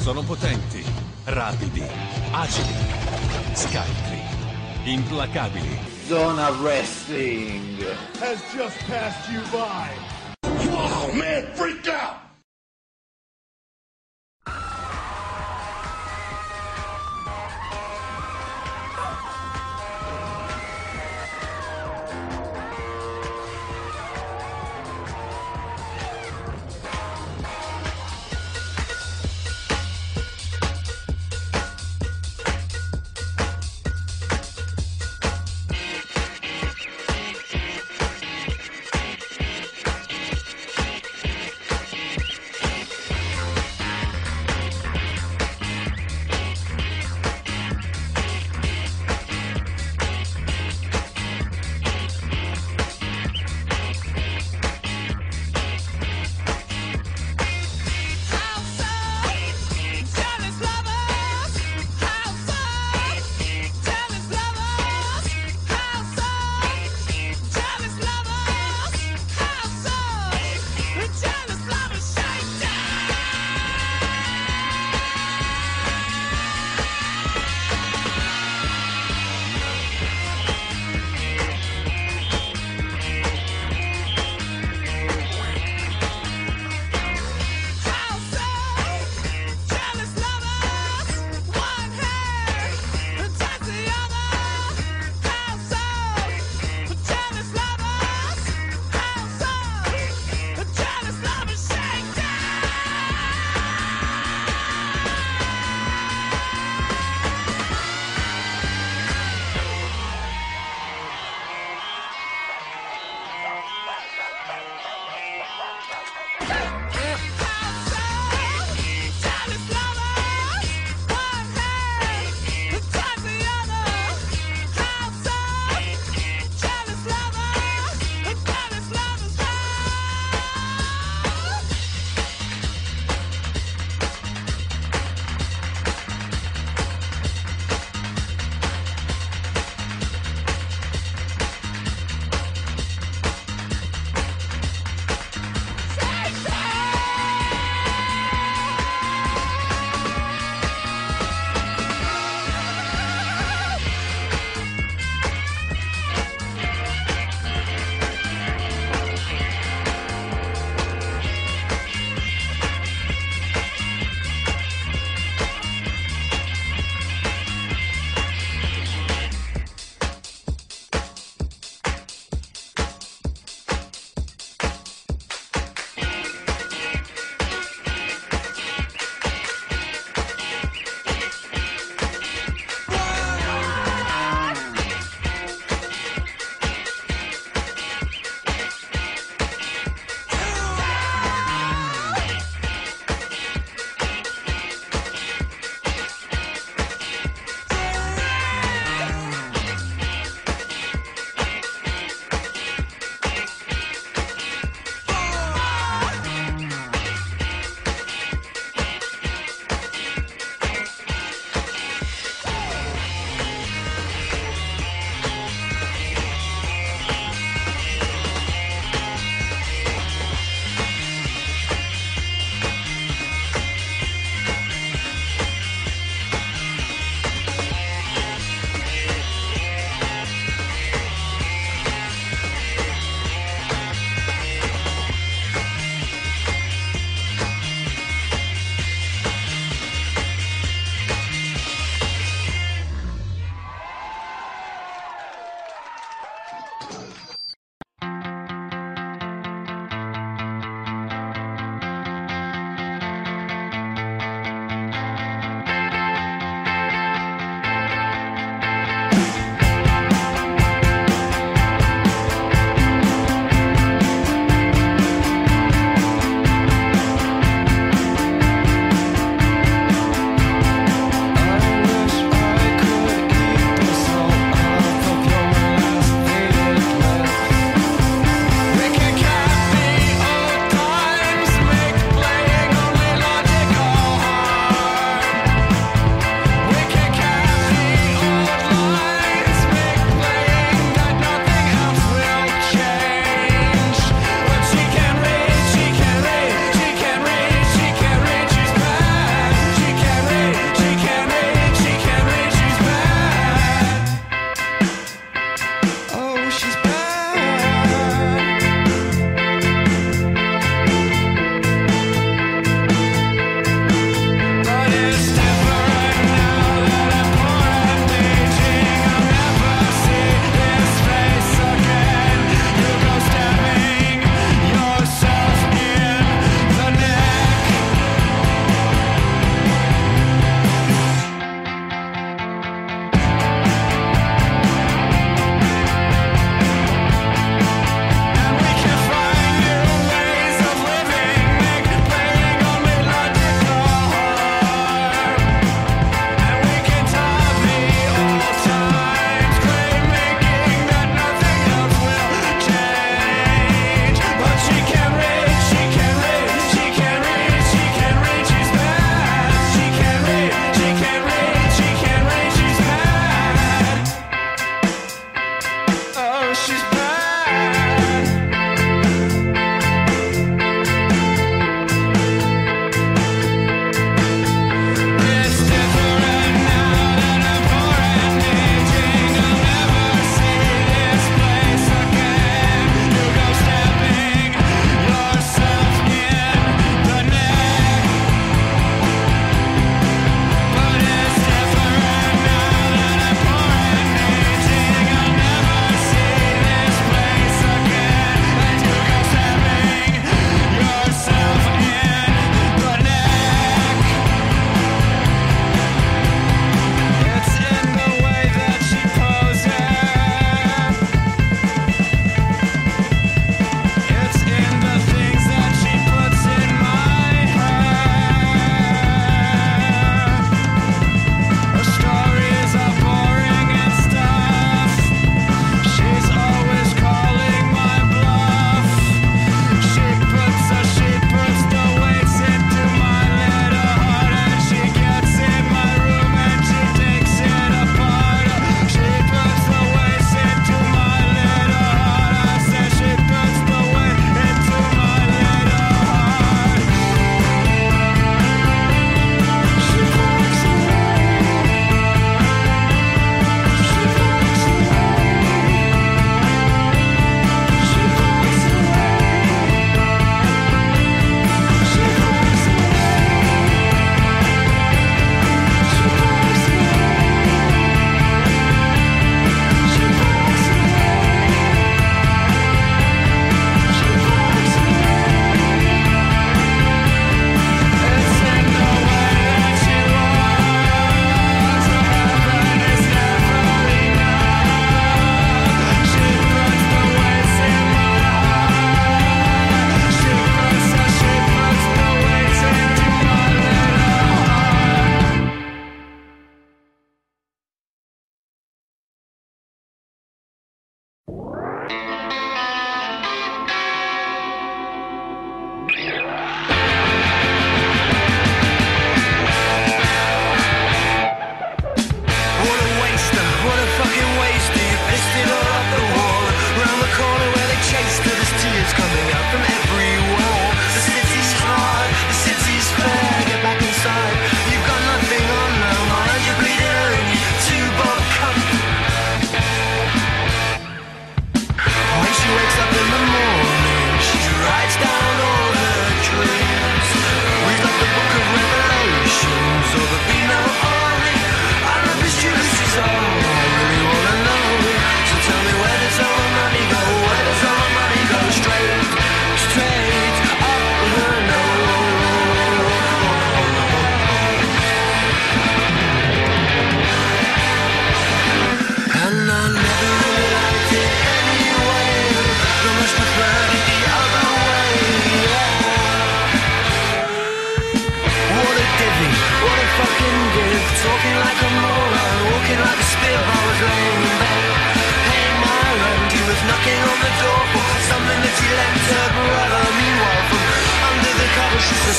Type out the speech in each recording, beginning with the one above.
Sono potenti, rapidi, agili, scaltri, implacabili. Zona Wrestling has just passed you by. Wow, man, freak out!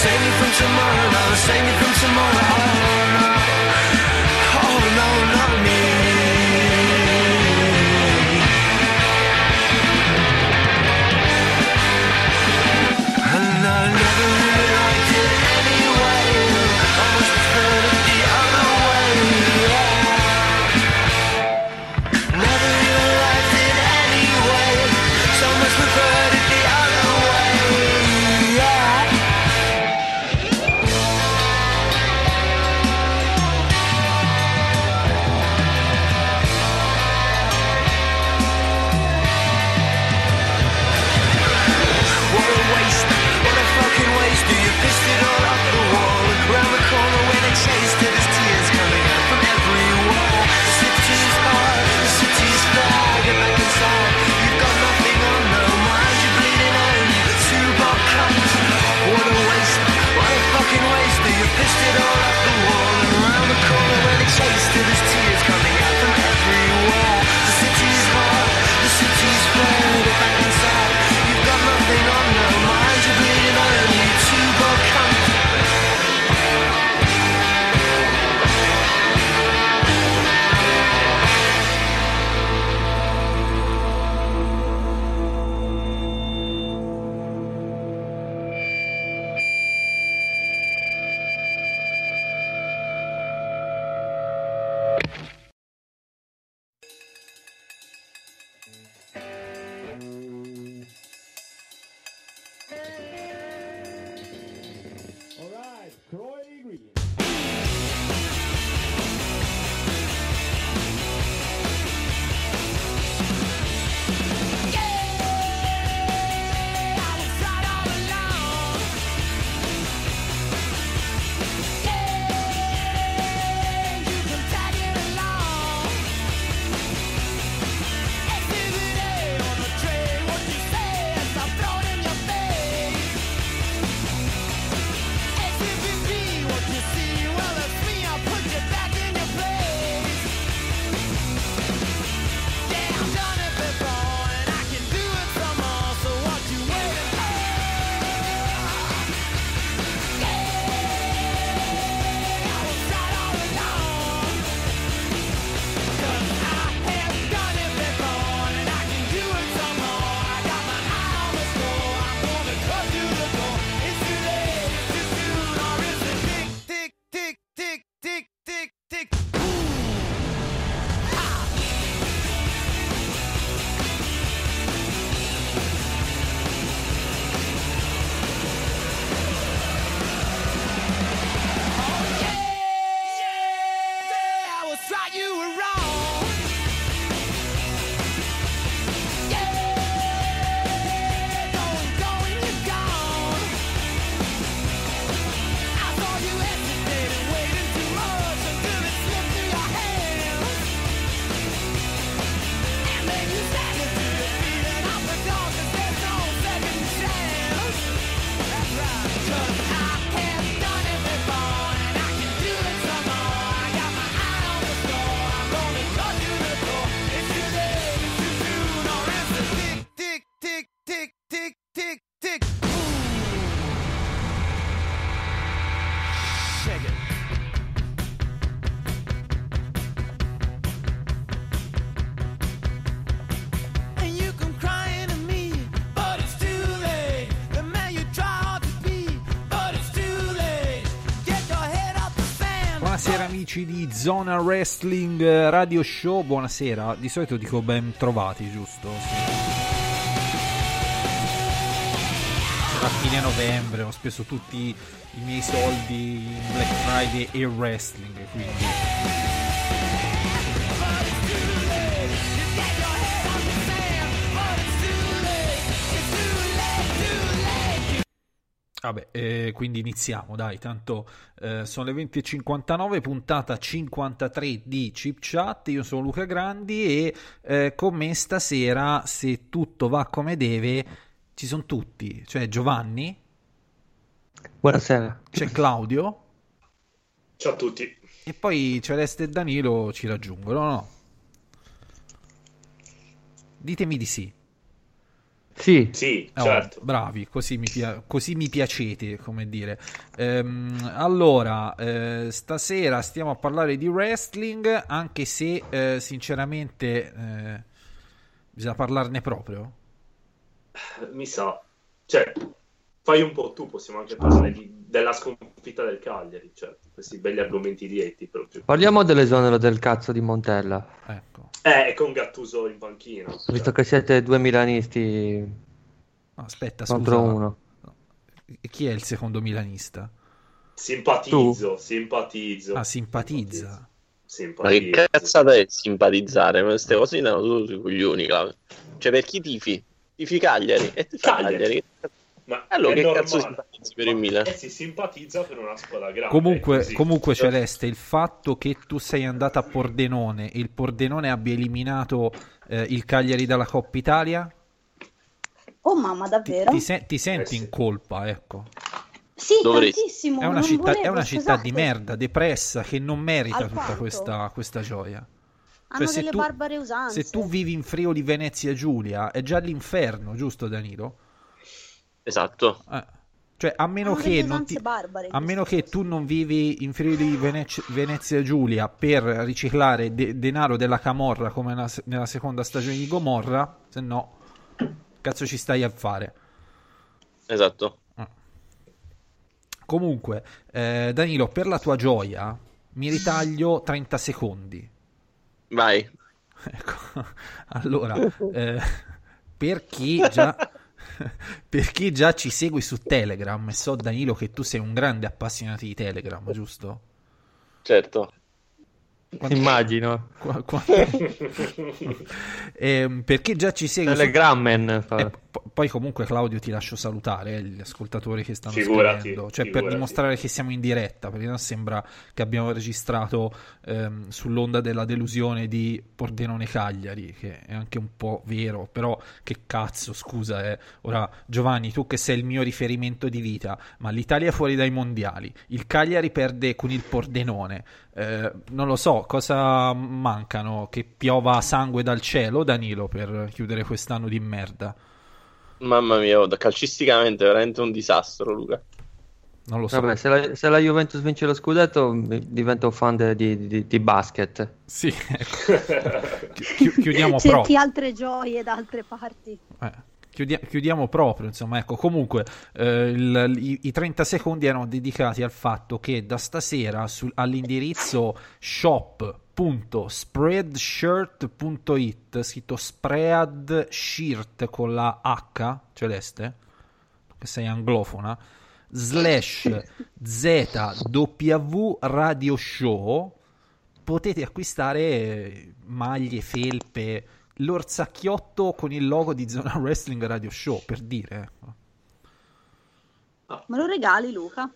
save me from tomorrow, Lord, save me from tomorrow. Oh no, not me. And I never really liked it anyway. I must have heard it the other way. Never really liked it anyway. So much preferred it the other way. What a waste, what a fucking waste. Do you pissed it all up the wall? Look round the corner when it chased it, there's tears coming out from every wall. The city's hard, the city's fair. Get back inside, you've got nothing on, no mind. You're bleeding out, you've two bob cups. What a waste, what a fucking waste. Do you pissed it all up the wall? And round the corner when it chased it, there's tears coming out from everywhere. The city's hard, the city's fair. Get back inside, you've got nothing on, no mind. You're bleeding out, you two bob cups. All right, Croy Green. Buonasera amici di Zona Wrestling Radio Show, buonasera, di solito dico ben trovati, giusto? Sì. A fine novembre ho speso tutti i miei soldi in Black Friday e wrestling, quindi... Vabbè, quindi iniziamo, dai, tanto sono le 20.59, puntata 53 di Chip Chat, io sono Luca Grandi e con me stasera, se tutto va come deve, ci sono tutti, cioè Giovanni. Buonasera. C'è Claudio. Ciao a tutti. E poi Celeste e Danilo ci raggiungono, no? Ditemi di sì. Sì, Sì, certo. Bravi, così mi piacete, come dire. Allora, stasera stiamo a parlare di wrestling, anche se sinceramente bisogna parlarne proprio. Mi sa. Cioè, fai un po' tu, possiamo anche parlare della sconfitta del Cagliari, certo. Questi belli argomenti diretti proprio. parliamo dell'esonero del cazzo di Montella. Ecco. Con Gattuso in panchina. Visto che siete due milanisti No, aspetta, contro scusa. uno. Chi è il secondo milanista? Simpatizzo. Ah, simpatizza. Ma che cazzata è simpatizzare? Queste cose mi danno solo sui coglioni, Claudio. Cioè, per chi tifi? Tifi Cagliari? E ti fa Cagliari? Ma allora è che normale. cazzo simpatizzi per il Milan? Si simpatizza per una squadra grande. Comunque Celeste, il fatto che tu sei andato a Pordenone e il Pordenone abbia eliminato il Cagliari dalla Coppa Italia, oh mamma, davvero? ti senti in colpa, ecco. Sì, Dovresti. tantissimo. È una non città, volevo, di scusate. merda, depressa, che non merita tutta Alquanto. questa gioia. Hanno se delle barbare usanze. Se tu vivi in Friuli Venezia Giulia è già l'inferno, giusto Danilo? Esatto. Cioè, a meno Hanno che delle non usanze barbare, a meno che tu non vivi in Friuli Venezia Giulia per riciclare denaro della camorra come nella seconda stagione di Gomorra, se no cazzo ci stai a fare. Esatto. Comunque, Danilo, per la tua gioia mi ritaglio 30 secondi. Vai. Ecco. Allora, per chi già ci segue su Telegram, e so Danilo che tu sei un grande appassionato di Telegram, giusto? Certo. Immagino. Per chi già ci segue Telegrammen. poi comunque Claudio ti lascio salutare gli ascoltatori che stanno Figurati, scrivendo, cioè per dimostrare che siamo in diretta, perché non sembra che abbiamo registrato sull'onda della delusione di Pordenone Cagliari, che è anche un po' vero, però che cazzo, scusa, ora Giovanni, tu che sei il mio riferimento di vita, ma l'Italia è fuori dai mondiali, il Cagliari perde con il Pordenone, non lo so, cosa mancano? Che piova sangue dal cielo, Danilo, per chiudere quest'anno di merda? Mamma mia, calcisticamente è veramente un disastro, Luca. Non lo so. Vabbè, se la Juventus vince lo scudetto divento un fan di basket. Sì, ecco. Chiudiamo Cerchi proprio. altre gioie da altre parti. Chiudiamo proprio, insomma, ecco. Comunque i 30 secondi erano dedicati al fatto che da stasera all'indirizzo shop.spreadshirt.it, scritto spreadshirt con la H, Celeste, che sei anglofona, /ZW Radio Show, potete acquistare maglie, felpe, l'orsacchiotto con il logo di Zona Wrestling Radio Show, per dire. Me lo regali, Luca?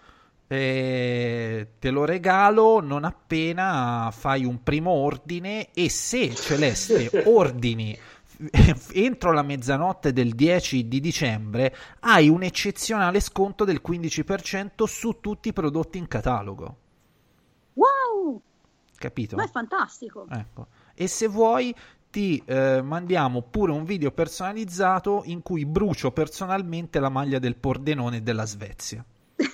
Te lo regalo non appena fai un primo ordine, e se Celeste ordini entro la mezzanotte del 10 di dicembre hai un eccezionale sconto del 15% su tutti i prodotti in catalogo. Wow! Capito? Ma è fantastico. Ecco. E se vuoi ti mandiamo pure un video personalizzato in cui brucio personalmente la maglia del Pordenone della Svezia.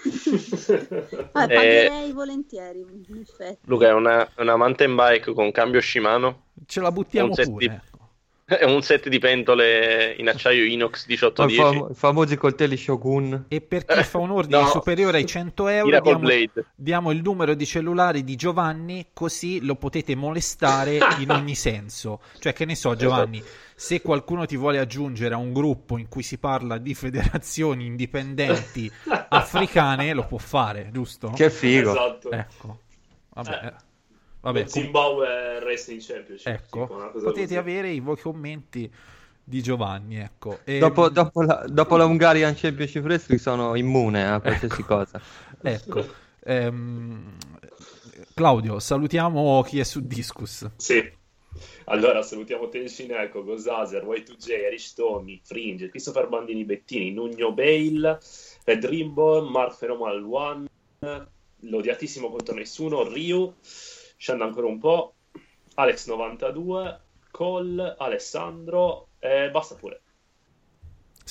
Pagherei volentieri, in effetti. Luca, è una mountain bike con cambio Shimano. Ce la buttiamo pure. È un set di pentole in acciaio inox 1810. Famosi coltelli Shogun. E per chi fa un ordine superiore ai 100 euro diamo il numero di cellulare di Giovanni, così lo potete molestare in ogni senso. Cioè, che ne so, Giovanni, se qualcuno ti vuole aggiungere a un gruppo in cui si parla di federazioni indipendenti africane, lo può fare, giusto? Che figo. Esatto. Ecco. Vabbè, Zimbabwe Wrestling Championship. Ecco, potete avere i voi commenti di Giovanni, ecco. Dopo la Hungarian Championship Wrestling sono immune a qualsiasi cosa. Ecco. Claudio, salutiamo chi è su Discus. Sì. Allora, salutiamo Tenshineko, Gozazer, Y2J, Aristomi, Fringe, Christopher Bandini Bettini, Nugno Bale, Red Rainbow, Mark Fenomal One, l'odiatissimo contro nessuno, Ryu, scendo ancora un po', Alex92, Cole, Alessandro, basta pure.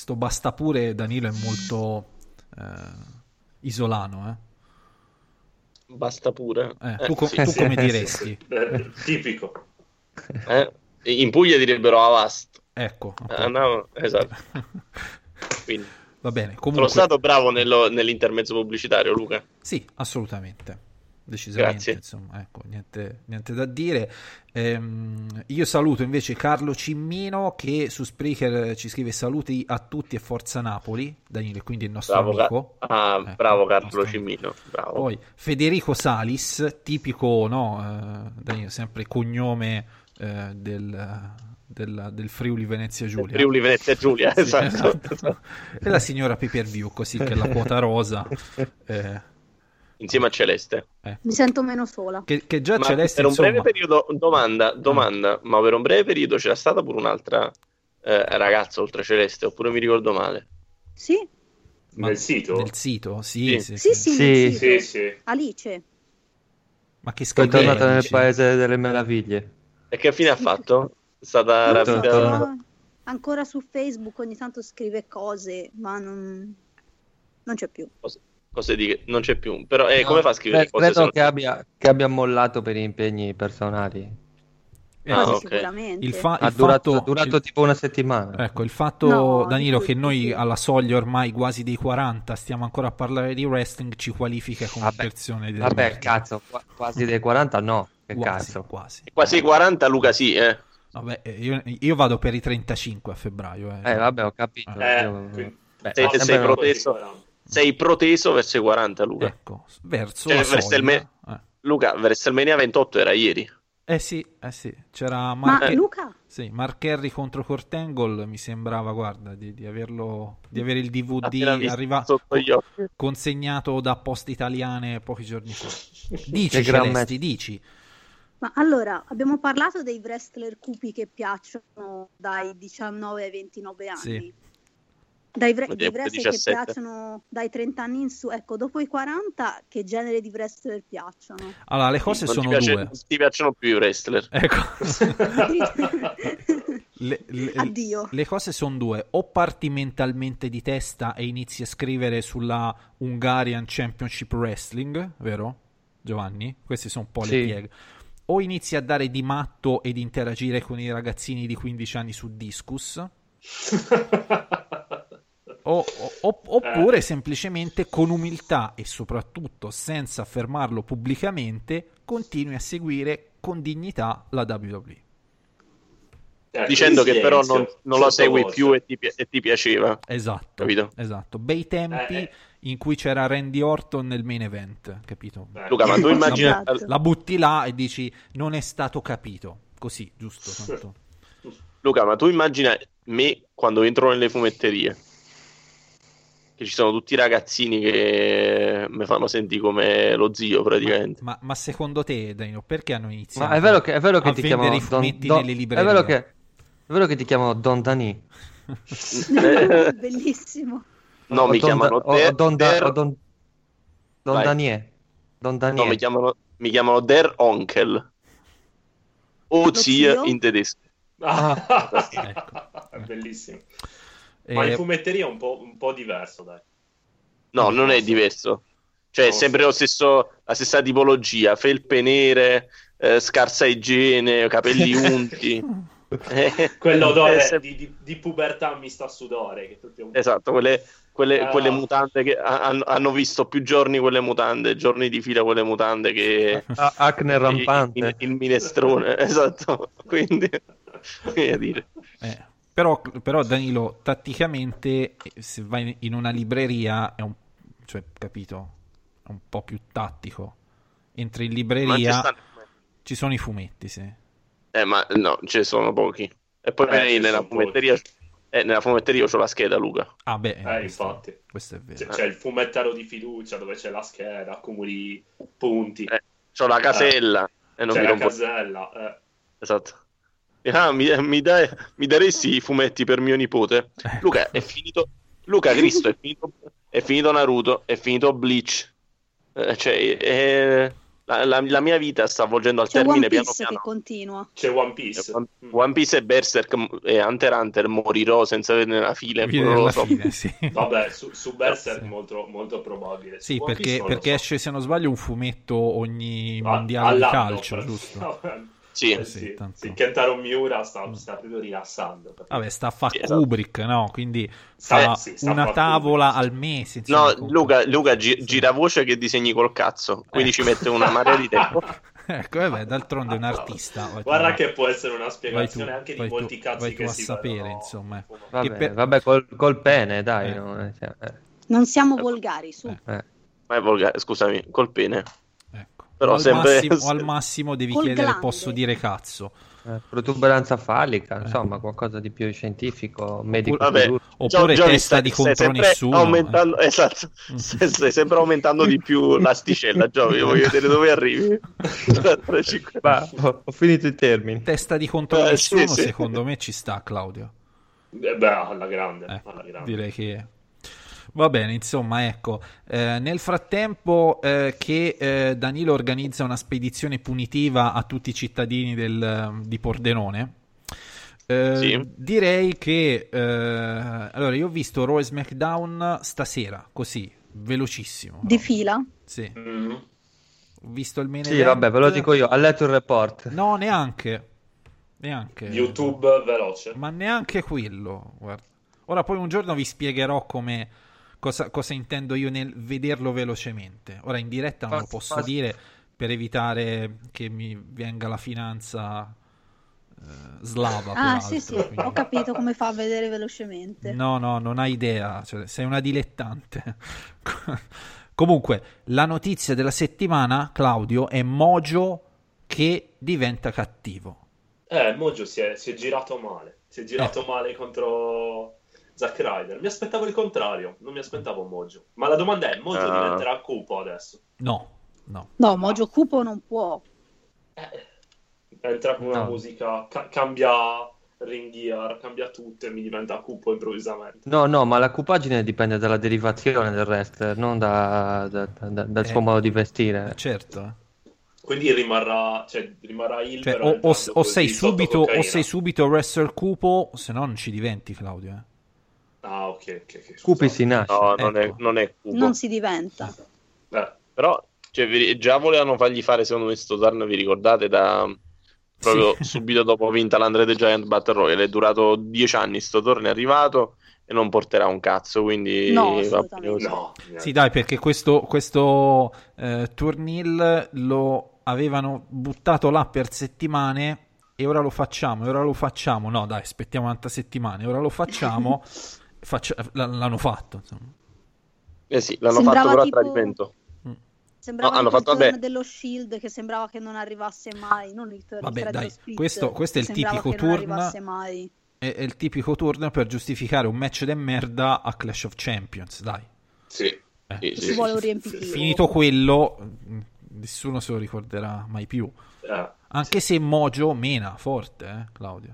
sto basta pure Danilo è molto isolano, Basta pure. Tu Sì. come diresti? Tipico. In Puglia direbbero avast. Ecco. No, esatto. Quindi, Va bene, sono comunque stato bravo nell'intermezzo pubblicitario, Luca. sì, assolutamente. Decisamente, Grazie. insomma, ecco, niente da dire. Io saluto invece Carlo Cimmino che su Spreaker ci scrive saluti a tutti e Forza Napoli, Danilo, quindi il nostro amico. Ecco, Bravo il Carlo nostro Cimmino, bravo. Poi Federico Salis, tipico, no, Danilo, sempre cognome del Friuli Venezia Giulia. Friuli Venezia Giulia, Sì, esatto. E la signora Pay Per View, così che la quota rosa. Insieme a Celeste. Mi sento meno sola. Che già Ma Celeste, per un insomma, breve periodo, domanda, ma per un breve periodo c'era stata pure un'altra ragazza oltre Celeste, oppure mi ricordo male? Sì, ma Nel sito? nel sito, sì. sì, Sì. nel sito. Sì, sì. Alice. Ma che Poi è scandalo, tornata nel dici? paese delle meraviglie. E che fine ha fatto? È stata Non lo so, rapita? però ancora su Facebook ogni tanto scrive cose, ma non c'è più. Cose di non c'è più. Però No, come fa a scrivere cose se credo non- che abbia mollato per impegni personali. Quasi ok. sicuramente. il Ha durato fatto, tipo una settimana. ecco, il fatto, No, Danilo, di che più, noi di più. alla soglia ormai quasi dei 40 stiamo ancora a parlare di wrestling ci qualifica come Vabbè, persone del Vabbè, wrestling. cazzo, quasi dei 40 no. Che Quasi, cazzo. quasi. Quasi 40, Luca, sì, Vabbè, io vado per i 35 a febbraio. Vabbè, ho capito. Io- quindi- Beh, Sei- sempre sei no. proteso. Sei proteso verso i 40, Luca. Ecco, verso Cioè, la soglia. Luca, WrestleMania 28 era ieri. Sì, c'era Ma Luca, sì, Mark Henry contro Kurt Angle, mi sembrava, guarda, di avere il Appena DVD visto sotto gli occhi. consegnato da Poste Italiane pochi giorni fa. Dici, Che gran Celesti, match. dici. ma allora abbiamo parlato dei wrestler cupi che piacciono dai 19 ai 29 anni. Sì. Dei Vediamo, wrestler 17. che piacciono dai 30 anni in su, ecco, dopo i 40 che genere di wrestler piacciono? Allora, le cose Non sono ti due. ti piacciono più i wrestler. Ecco. Le, Addio. le cose sono due: o parti mentalmente di testa e inizi a scrivere sulla Hungarian Championship Wrestling, vero Giovanni? Queste sono un po' le Sì. pieghe. O inizi a dare di matto ed interagire con i ragazzini di 15 anni su Discus, oppure semplicemente con umiltà e soprattutto senza affermarlo pubblicamente continui a seguire con dignità la WWE. Dicendo che però non lo segui sottovoce. più e ti piaceva. Esatto, Capito? esatto. Bei tempi in cui c'era Randy Orton nel main event, capito? Luca, ma tu immagini Esatto. La butti là e dici non è stato capito, così, giusto? Tanto. Luca, ma tu immagina me quando entro nelle fumetterie, che ci sono tutti i ragazzini che mi fanno sentire come lo zio praticamente. Ma secondo te, Danilo, perché hanno iniziato Ma è vero che a ti vendere chiamano i fumetti Don- nelle è librerie? vero che ti chiamano Don Dani. Bellissimo. No, O mi Don chiamano Da- o Don Da- Der- o Don Vai. Danier. Don No, Danier. mi chiamano Der Onkel. O Lo zio zio? in tedesco. È bellissimo. Ma in Eh, fumetteria è un po' diverso, dai. No, non è diverso. Cioè, è Non sempre so. lo stesso, la stessa tipologia, felpe nere, scarsa igiene, capelli unti. Quello odore se- di pubertà mi sta a sudore. Che tutti Esatto, quelle Ah. mutande che hanno visto più giorni quelle mutande, giorni di fila quelle mutande che Acne rampante. il minestrone, esatto. Quindi, che dire. però Danilo, tatticamente, se vai in una libreria è cioè, capito, è un po' più tattico. Entri in Ma ci libreria, stanno- ci sono i fumetti, sì. ma no, ce ne sono pochi. E poi ci nella sono fumetteria, nella fumetteria c'ho la scheda, Luca. Ah, beh, infatti. questo è vero. C'è il fumettaro di fiducia dove c'è la scheda, accumuli punti. C'ho la casella e non C'è mi la rompo. casella. Esatto. Ah, mi daresti i fumetti per mio nipote? Luca, è finito. Luca, Cristo, è finito Naruto, è finito Bleach. la mia vita sta avvolgendo al C'è termine One piano Piece che piano. continua. C'è One Piece. One Piece e Berserk e Hunter x Hunter morirò senza vedere la fine, Vedi non lo alla so. fine, sì. Vabbè, su Berserk Sì. molto, molto probabile. Sì, Su One Piece non lo perché so. esce, se non sbaglio, un fumetto ogni mondiale di all'anno, calcio, giusto? Sì. Sì, tanto. sì, Kentaro Miura sta proprio rilassando. capito? Vabbè, sta a fa Sì, esatto. Kubrick, no? Quindi Sta fa a una fa tavola Kubrick. al mese. insomma, No, Luca gira voce che disegni col cazzo, quindi ci mette una marea di tempo. Ecco, vabbè, d'altronde è un artista. Guarda che può essere una vai spiegazione tu, anche di vai molti tu, cazzi vai tu che a si sapere, vedono. insomma. Vabbè, Che per- vabbè, col pene, dai. No? Non siamo volgari, su. Ma è volgare, scusami, col pene. Ecco. Però O al sempre- massimo, o al massimo devi Col chiedere, glande. posso dire cazzo? Protuberanza fallica, insomma, qualcosa di più scientifico, medico. Vabbè, chirurgico. Oppure Johnny, testa di contro sempre nessuno. aumentando, esatto, stai sempre aumentando di più l'asticella, Johnny, voglio vedere dove arrivi. Ma ho finito i termini. Testa di contro Sì, nessuno, sì. secondo me ci sta, Claudio. Beh, alla grande. Ecco, alla grande. direi che va bene, insomma, ecco. Nel frattempo che Danilo organizza una spedizione punitiva a tutti i cittadini di Pordenone, Sì. direi che allora io ho visto Raw e SmackDown stasera, così, velocissimo. Di fila? Sì. Mm. Ho visto il main Sì, event. vabbè, ve lo dico io. Ha letto il report. No, neanche. YouTube veloce. Ma neanche quello, guarda. Ora poi un giorno vi spiegherò cosa intendo io nel vederlo velocemente. Ora in diretta non lo posso dire per evitare che mi venga la finanza slava. Ah, peraltro, sì, sì, quindi- ho capito come fa a vedere velocemente. No, non hai idea, cioè, sei una dilettante. Comunque, la notizia della settimana, Claudio, è Mojo che diventa cattivo. Mojo si è girato male. Si è girato male contro Zack Ryder. Mi aspettavo il contrario. Non mi aspettavo Mojo. Ma la domanda è: Mojo diventerà cupo adesso? No. No, Mojo Cupo non può. Entra con una No. musica, cambia ring gear, cambia tutto e mi diventa cupo improvvisamente. No, ma la cupaggine dipende dalla derivazione del wrestler, non dal suo modo di vestire. Certo. Quindi rimarrà il Cioè, però o entrando sei così subito sotto o sei cocaina. subito wrestler cupo, se no non ci diventi, Claudio. Ah, ok. Scusa. Cupi si nasce. No, Ecco. non è cubo. Non si diventa. Però già volevano fargli fare, secondo me, sto turn, vi ricordate, proprio Sì. subito dopo vinta l'Andre the Giant Battle Royale. È durato 10 anni, sto turn è arrivato e non porterà un cazzo, quindi No, va assolutamente. bene così. No. Sì, dai, perché questo turnil lo avevano buttato là per settimane e ora lo facciamo. No, dai, aspettiamo 90 settimane, ora lo facciamo. L'hanno fatto, insomma. Eh sì, l'hanno Sembrava fatto però a tipo- tradimento. Sembrava No, hanno tipo il fatto- turn vabbè. dello Shield che sembrava che non arrivasse mai, non il turn Vabbè, il dai, split, questo è che il sembrava tipico che non turn. arrivasse mai. È il tipico turn per giustificare un match de merda a Clash of Champions, dai. Sì. Sì, Ci sì. vuole un riempitivo. Finito quello, nessuno se lo ricorderà mai più. Anche se Mojo mena forte, Claudio.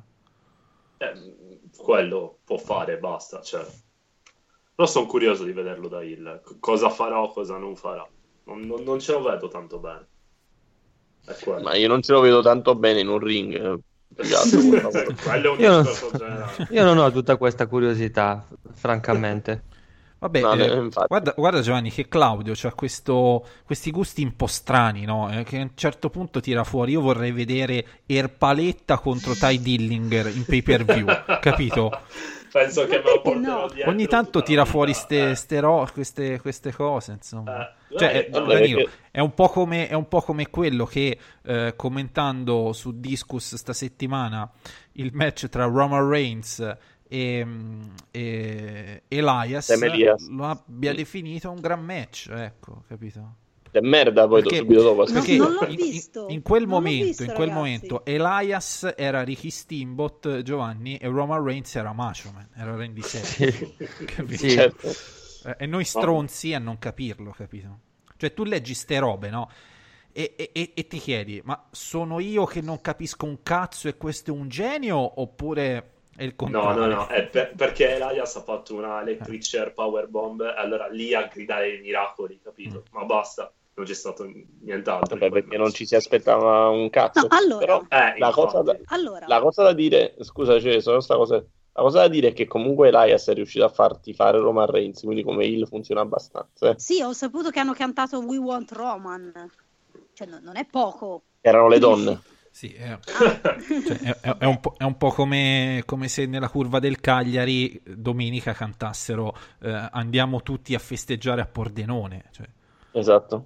Quello può fare, basta. Cioè. Però sono curioso di vederlo da Hill. Cosa farà o cosa non farà. Non ce lo vedo tanto bene. È quello. Ma io non ce lo vedo tanto bene in un ring. più che altro. Quello è un Io non- discorso generale. Io non ho tutta questa curiosità, francamente. Vabbè, No, infatti. guarda Giovanni che Claudio c'ha questi gusti un po' strani, no? Che a un certo punto tira fuori, io vorrei vedere Erpaletta contro Ty Dillinger in pay per view, capito? Penso che me lo Perché porterò no? dietro Ogni tanto tutta tira la fuori queste cose, insomma. Cioè, vabbè, Danilo, perché- è un po' come quello che commentando su Discus sta settimana il match tra Roman Reigns e Elias Sam Elias. lo abbia definito un gran match, ecco, capito? È merda poi Perché- subito dopo. Perché non l'ho in- visto. in quel Non l'ho momento, visto, in quel ragazzi. momento Elias era Ricky Steamboat, Giovanni, e Roman Reigns era Macho Man, era Randy Savage. Capito? Sì. Certo. E noi stronzi a non capirlo, capito? Cioè tu leggi ste robe, no? E ti chiedi, ma sono io che non capisco un cazzo e questo è un genio oppure è il contrario? No, è perché Elias ha fatto una electric chair powerbomb e allora lì a gridare i miracoli, capito? Ma basta. non c'è stato nient'altro. Vabbè, perché non ci si aspettava un cazzo. No, allora. Però la cosa da dire, scusa, c'è solo sta cosa. La cosa da dire è che comunque Elias è riuscito a farti fare Roman Reigns, quindi come heel funziona abbastanza. Sì, ho saputo che hanno cantato We Want Roman. Cioè, non è poco. Erano le donne. Sì, è un po' come se nella curva del Cagliari domenica cantassero andiamo tutti a festeggiare a Pordenone. Cioè. Esatto.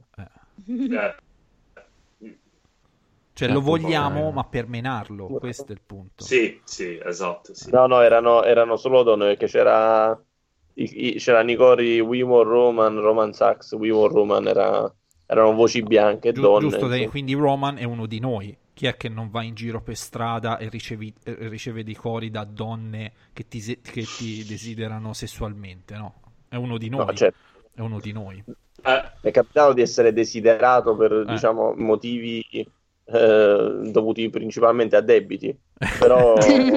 Cioè lo vogliamo, ma per menarlo, questo è il punto. Sì, esatto. Sì. No, erano solo donne, perché c'era Nicori, We Want Roman, Roman Sachs, We Want Roman, erano voci bianche, donne. Giusto, quindi Roman è uno di noi. Chi è che non va in giro per strada e riceve dei cori da donne che ti desiderano sessualmente, no? È uno di noi. No, certo. È uno di noi. È capitato di essere desiderato per, diciamo, motivi dovuti principalmente a debiti. Però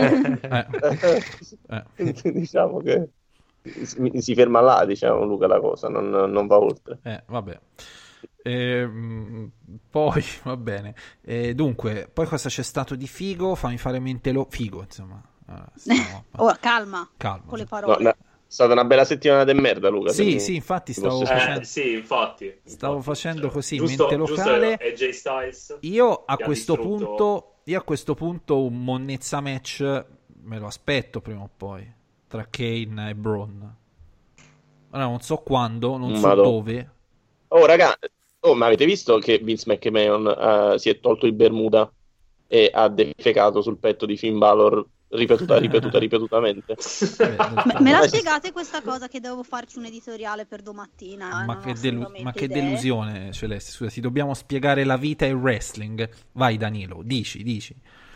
diciamo che si ferma là, diciamo, Luca, la cosa, non va oltre. Vabbè. Poi va bene, dunque poi cosa c'è stato di figo? Fammi fare mente figo, insomma. Calma con le parole. No, è stata una bella settimana di merda, Luca. Sì, infatti stavo facendo così, mente locale. AJ Styles, io a questo punto un monnezza match me lo aspetto prima o poi tra Kane e Braun. Ora non so quando, non so dove. Oh raga, ma avete visto che Vince McMahon si è tolto il Bermuda e ha defecato sul petto di Finn Balor ripetutamente? Me la spiegate questa cosa, che devo farci un editoriale per domattina? Ma che delusione, Celeste, scusa, ti dobbiamo spiegare la vita e il wrestling. Vai Danilo, dici.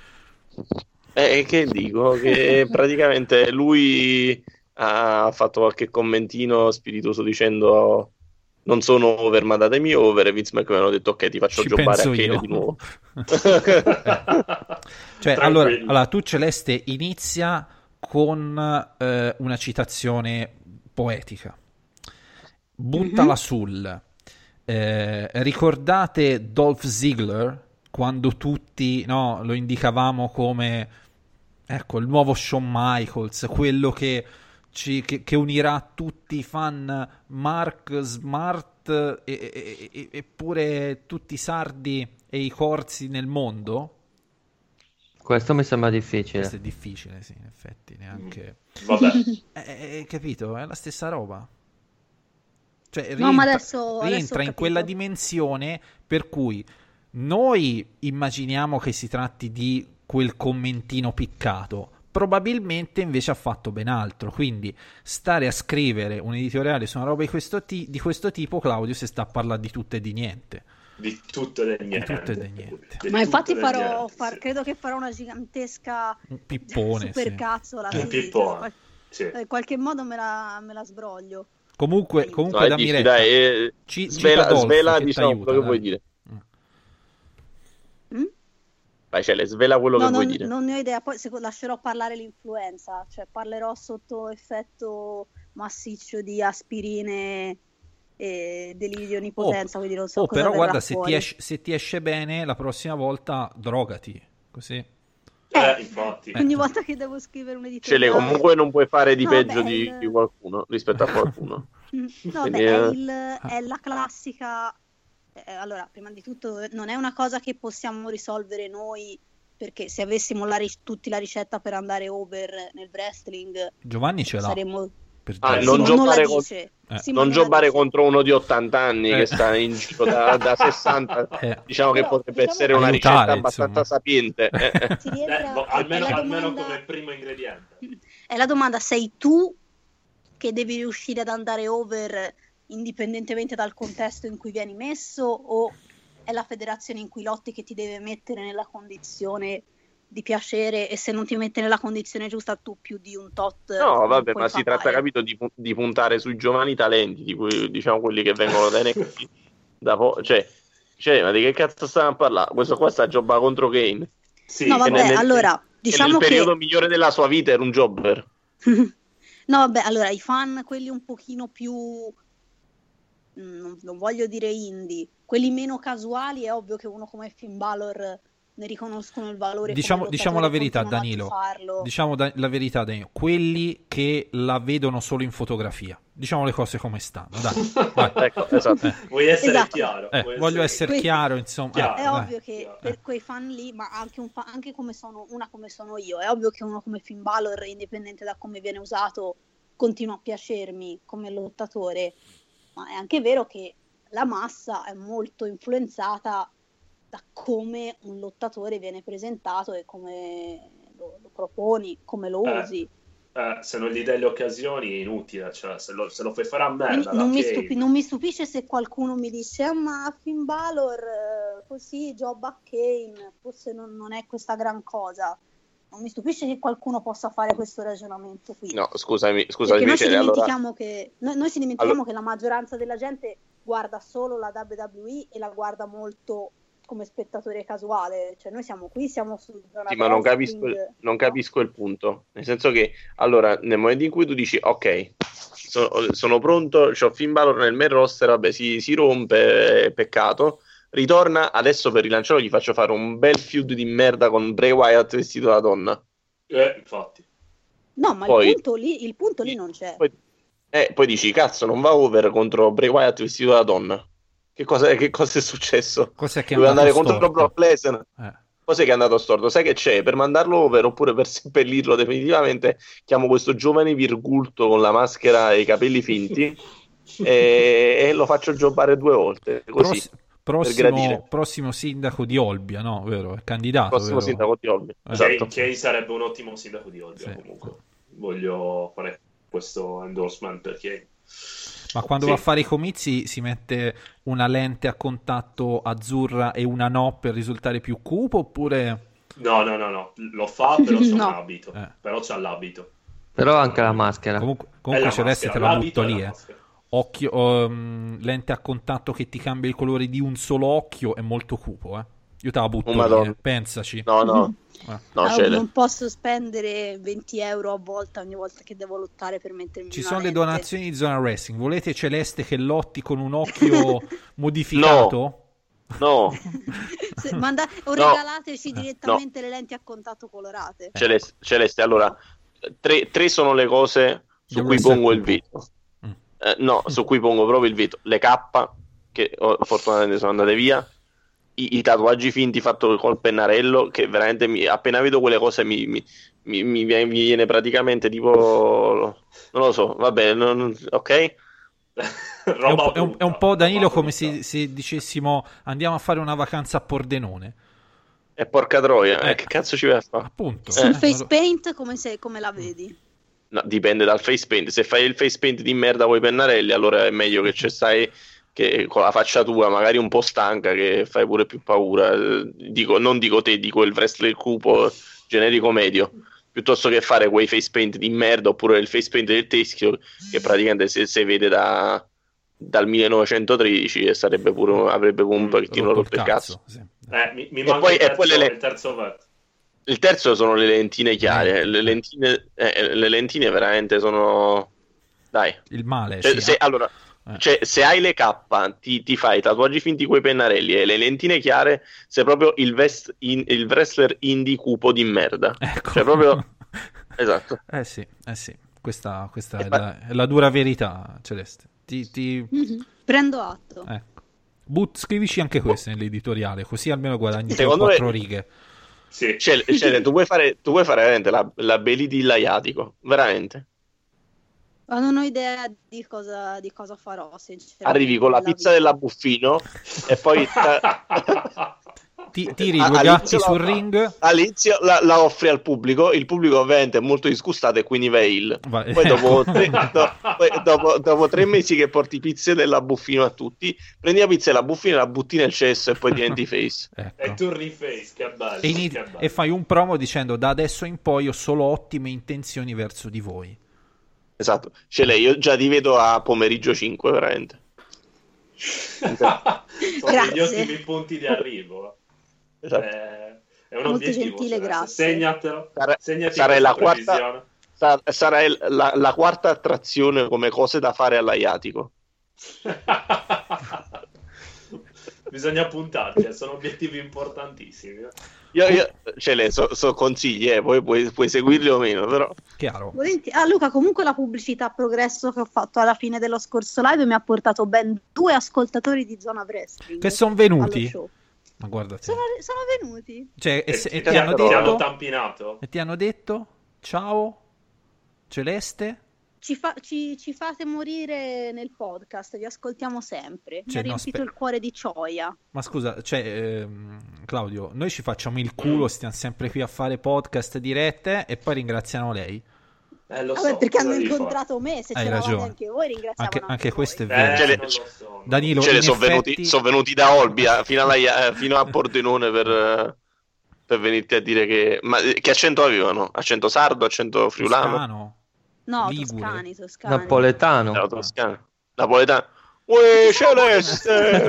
Che dico? Che praticamente lui ha fatto qualche commentino spiritoso dicendo non sono over ma datemi over, e Vince McMahon ha detto ok, ti faccio giocare a Kane di nuovo. Cioè, allora tu Celeste inizia con una citazione poetica, buttala sul ricordate Dolph Ziggler quando tutti lo indicavamo come il nuovo Shawn Michaels, quello che unirà tutti i fan Mark Smart e pure tutti i sardi e i corsi nel mondo? Questo mi sembra difficile. Questo è difficile, sì, in effetti, neanche... Vabbè. Capito? È la stessa roba. Cioè, ma adesso in quella dimensione per cui noi immaginiamo che si tratti di quel commentino piccato. Probabilmente invece ha fatto ben altro, quindi stare a scrivere un editoriale su una roba di questo tipo, Claudio, si sta a parlare di tutto e di niente. Di tutto e di niente. Ma infatti credo che farò una gigantesca pippone, supercazzola. Un pippone. Sì. In qualche modo me la sbroglio. Comunque da Miretta, dai, svela diciamo quello che vuoi dire. Vai, svela quello che vuoi dire. Non ne ho idea, poi lascerò parlare l'influenza, cioè parlerò sotto effetto massiccio di aspirine e delirio di impotenza, quindi non so cosa però guarda, fuori. se ti esce bene la prossima volta drogati, così. Infatti. Ogni volta che devo scrivere un editoriale. Comunque non puoi fare di peggio di qualcuno rispetto a qualcuno. È la classica... allora, prima di tutto non è una cosa che possiamo risolvere noi, perché se avessimo tutti la ricetta per andare over nel wrestling, Giovanni ce l'ha. Saremmo... non giocare contro uno di 80 anni che sta in giro da 60, diciamo che potrebbe essere una ricetta abbastanza sapiente. Almeno come primo ingrediente. È la domanda: sei tu che devi riuscire ad andare over indipendentemente dal contesto in cui vieni messo, o è la federazione in cui lotti che ti deve mettere nella condizione di piacere, e se non ti mette nella condizione giusta tu più di un tot? No, vabbè, ma si tratta, capito, di puntare sui giovani talenti, di cui, diciamo, quelli che vengono da NXT cioè, ma di che cazzo stiamo a parlare? Questo qua sta giocando contro Kane. Sì, no, vabbè, allora diciamo che nel periodo migliore della sua vita era un jobber. No, vabbè, allora i fan, quelli un pochino più non voglio dire indie, quelli meno casuali, è ovvio che uno come Finn Balor ne riconoscono il valore. Diciamo la verità, Danilo. Diciamo la verità, Danilo. Quelli che la vedono solo in fotografia. Diciamo le cose come stanno. Dai. Ecco, esatto. Vuoi essere chiaro? Voglio essere chiaro, insomma. È ovvio che per quei fan lì, ma anche come sono io, è ovvio che uno come Finn Balor, indipendente da come viene usato, continua a piacermi come lottatore. Ma è anche vero che la massa è molto influenzata da come un lottatore viene presentato e come lo proponi, come lo usi. Se non gli dai le occasioni è inutile, cioè se lo fai fare a merda. Non mi stupisce se qualcuno mi dice ma Finn Balor così, Joe Buck-Kane forse non è questa gran cosa. Non mi stupisce che qualcuno possa fare questo ragionamento qui. No, scusami, perché noi ci dimentichiamo che che la maggioranza della gente guarda solo la WWE e la guarda molto come spettatore casuale, cioè noi siamo qui, siamo su zona ma non capisco il punto, nel senso che allora nel momento in cui tu dici ok, sono pronto, c'ho Finn Balor nel main roster, vabbè si rompe, peccato, ritorna, adesso per rilanciarlo gli faccio fare un bel feud di merda con Bray Wyatt vestito da donna, infatti no, ma poi, il punto lì non c'è, poi dici cazzo non va over contro Bray Wyatt vestito da donna. Che cosa è successo? Cos'è che doveva andare contro Brock Lesnar? Cos'è che è andato storto? Sai che c'è? Per mandarlo over oppure per seppellirlo definitivamente, chiamo questo giovane virgulto con la maschera e i capelli finti e lo faccio jobbare 2 volte. Così, prossimo sindaco di Olbia, no? Vero? È candidato. Prossimo vero? Sindaco di Olbia. Esatto. Che sarebbe un ottimo sindaco di Olbia, comunque. Voglio fare questo endorsement perché... Ma quando va a fare i comizi si mette una lente a contatto azzurra e una no per risultare più cupo oppure... No, lo fa però c'è un abito, però c'ha l'abito. Però anche la maschera. Comunque Celeste te la butto lì, occhio, lente a contatto che ti cambia il colore di un solo occhio è molto cupo, Io te la butto lì, pensaci. No, non posso spendere 20 euro a volta ogni volta che devo lottare per mettermi ci una sono lente. Le donazioni di Zona Wrestling. Volete Celeste che lotti con un occhio modificato? No. Regalateci direttamente le lenti a contatto colorate. Celeste, allora 3 sono le cose su cui pongo il veto. Su cui pongo proprio il veto. Le K che fortunatamente sono andate via. I tatuaggi finti fatto col pennarello, che veramente appena vedo quelle cose mi viene praticamente tipo non lo so, vabbè, ok. È un po' Danilo come se dicessimo andiamo a fare una vacanza a Pordenone. E porca troia, che cazzo ci vai a fare? Appunto. Sul face paint come la vedi? No, dipende dal face paint. Se fai il face paint di merda con i pennarelli, allora è meglio che ci stai che con la faccia tua magari un po' stanca, che fai pure più paura. Non dico te, dico il wrestler cupo generico medio, piuttosto che fare quei face paint di merda oppure il face paint del teschio che praticamente se vede dal 1913 e avrebbe pure un pochettino rotto il cazzo. Sì. Mi manca il terzo il terzo sono le lentine chiare. Le lentine veramente sono dai il male, se hai le K ti fai i tatuaggi finti coi pennarelli e le lentine chiare, sei proprio il wrestler indie cupo di merda, ecco. Cioè proprio esatto. Sì. Questa è la dura verità, Celeste. Prendo atto. Ecco. Scrivici anche questo nell'editoriale, così almeno guadagni 4 righe. Sì. Tu puoi fare veramente la belly di Laiatico, veramente. Ma non ho idea di cosa farò, sinceramente. Arrivi con la pizza della Buffino e poi tiri 2 gatti sul ring. All'inizio la offri al pubblico, il pubblico ovviamente è molto disgustato e quindi vai. Poi dopo 3 mesi che porti pizze della Buffino a tutti, prendi la pizza della Buffino, la butti nel cesso e poi diventi face. Ecco. E torni face, che bello. E fai un promo dicendo da adesso in poi ho solo ottime intenzioni verso di voi. Esatto, io già ti vedo a pomeriggio 5 veramente. Sono gli ottimi punti di arrivo. Esatto. È un molto obiettivo, gentile, grazie. Segnatelo. Sarai la quarta. Sarai la quarta attrazione come cose da fare all'Aiatico. bisogna puntarci, sono obiettivi importantissimi. Io ce le so consigli, poi puoi seguirli o meno, però. Chiaro. Luca, comunque la pubblicità a progresso che ho fatto alla fine dello scorso live mi ha portato ben 2 ascoltatori di Zona Wrestling che sono venuti. allo show. Ma guarda, sono venuti. Cioè, e ti hanno tampinato? E ti hanno detto ciao Celeste? Ci fate morire nel podcast, vi ascoltiamo sempre. Mi Cioè, ha riempito il cuore di gioia. Ma scusa, Claudio, noi ci facciamo il culo, stiamo sempre qui a fare podcast dirette e poi ringraziamo lei. Lo so, perché hanno incontrato me, se hai c'eravate ragione. anche voi, ringraziavano anche voi. questo è vero. Danilo, sono venuti da Olbia fino a Pordenone per venirti a dire che accento avevano? Accento sardo, accento friulano? Toscano. No, Ligure. toscani. Napoletano. No, toscano. Napoletano. Uè, Celeste!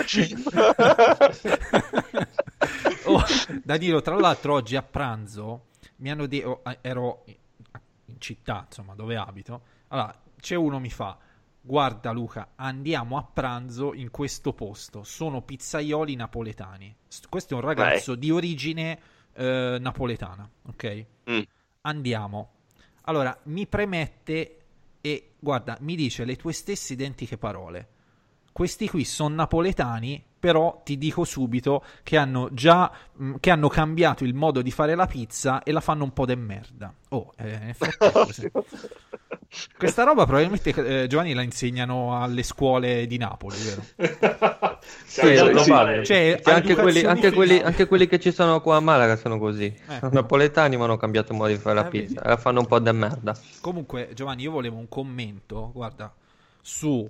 Danilo, tra l'altro oggi a pranzo mi hanno detto, ero in città, insomma, dove abito. Allora, c'è uno mi fa: guarda Luca, andiamo a pranzo in questo posto, sono pizzaioli napoletani. Questo è un ragazzo di origine napoletana, ok? Andiamo. Allora, mi premette e guarda, mi dice le tue stesse identiche parole. Questi qui sono napoletani, però ti dico subito che hanno cambiato il modo di fare la pizza e la fanno un po' de merda. In effetti è così. Questa roba probabilmente Giovanni la insegnano alle scuole di Napoli, vero? Cioè, anche quelli che ci sono qua a Malaga sono così. Sono napoletani ma hanno cambiato modo di fare la pizza. La fanno un po' de merda. Comunque Giovanni, io volevo un commento, guarda, su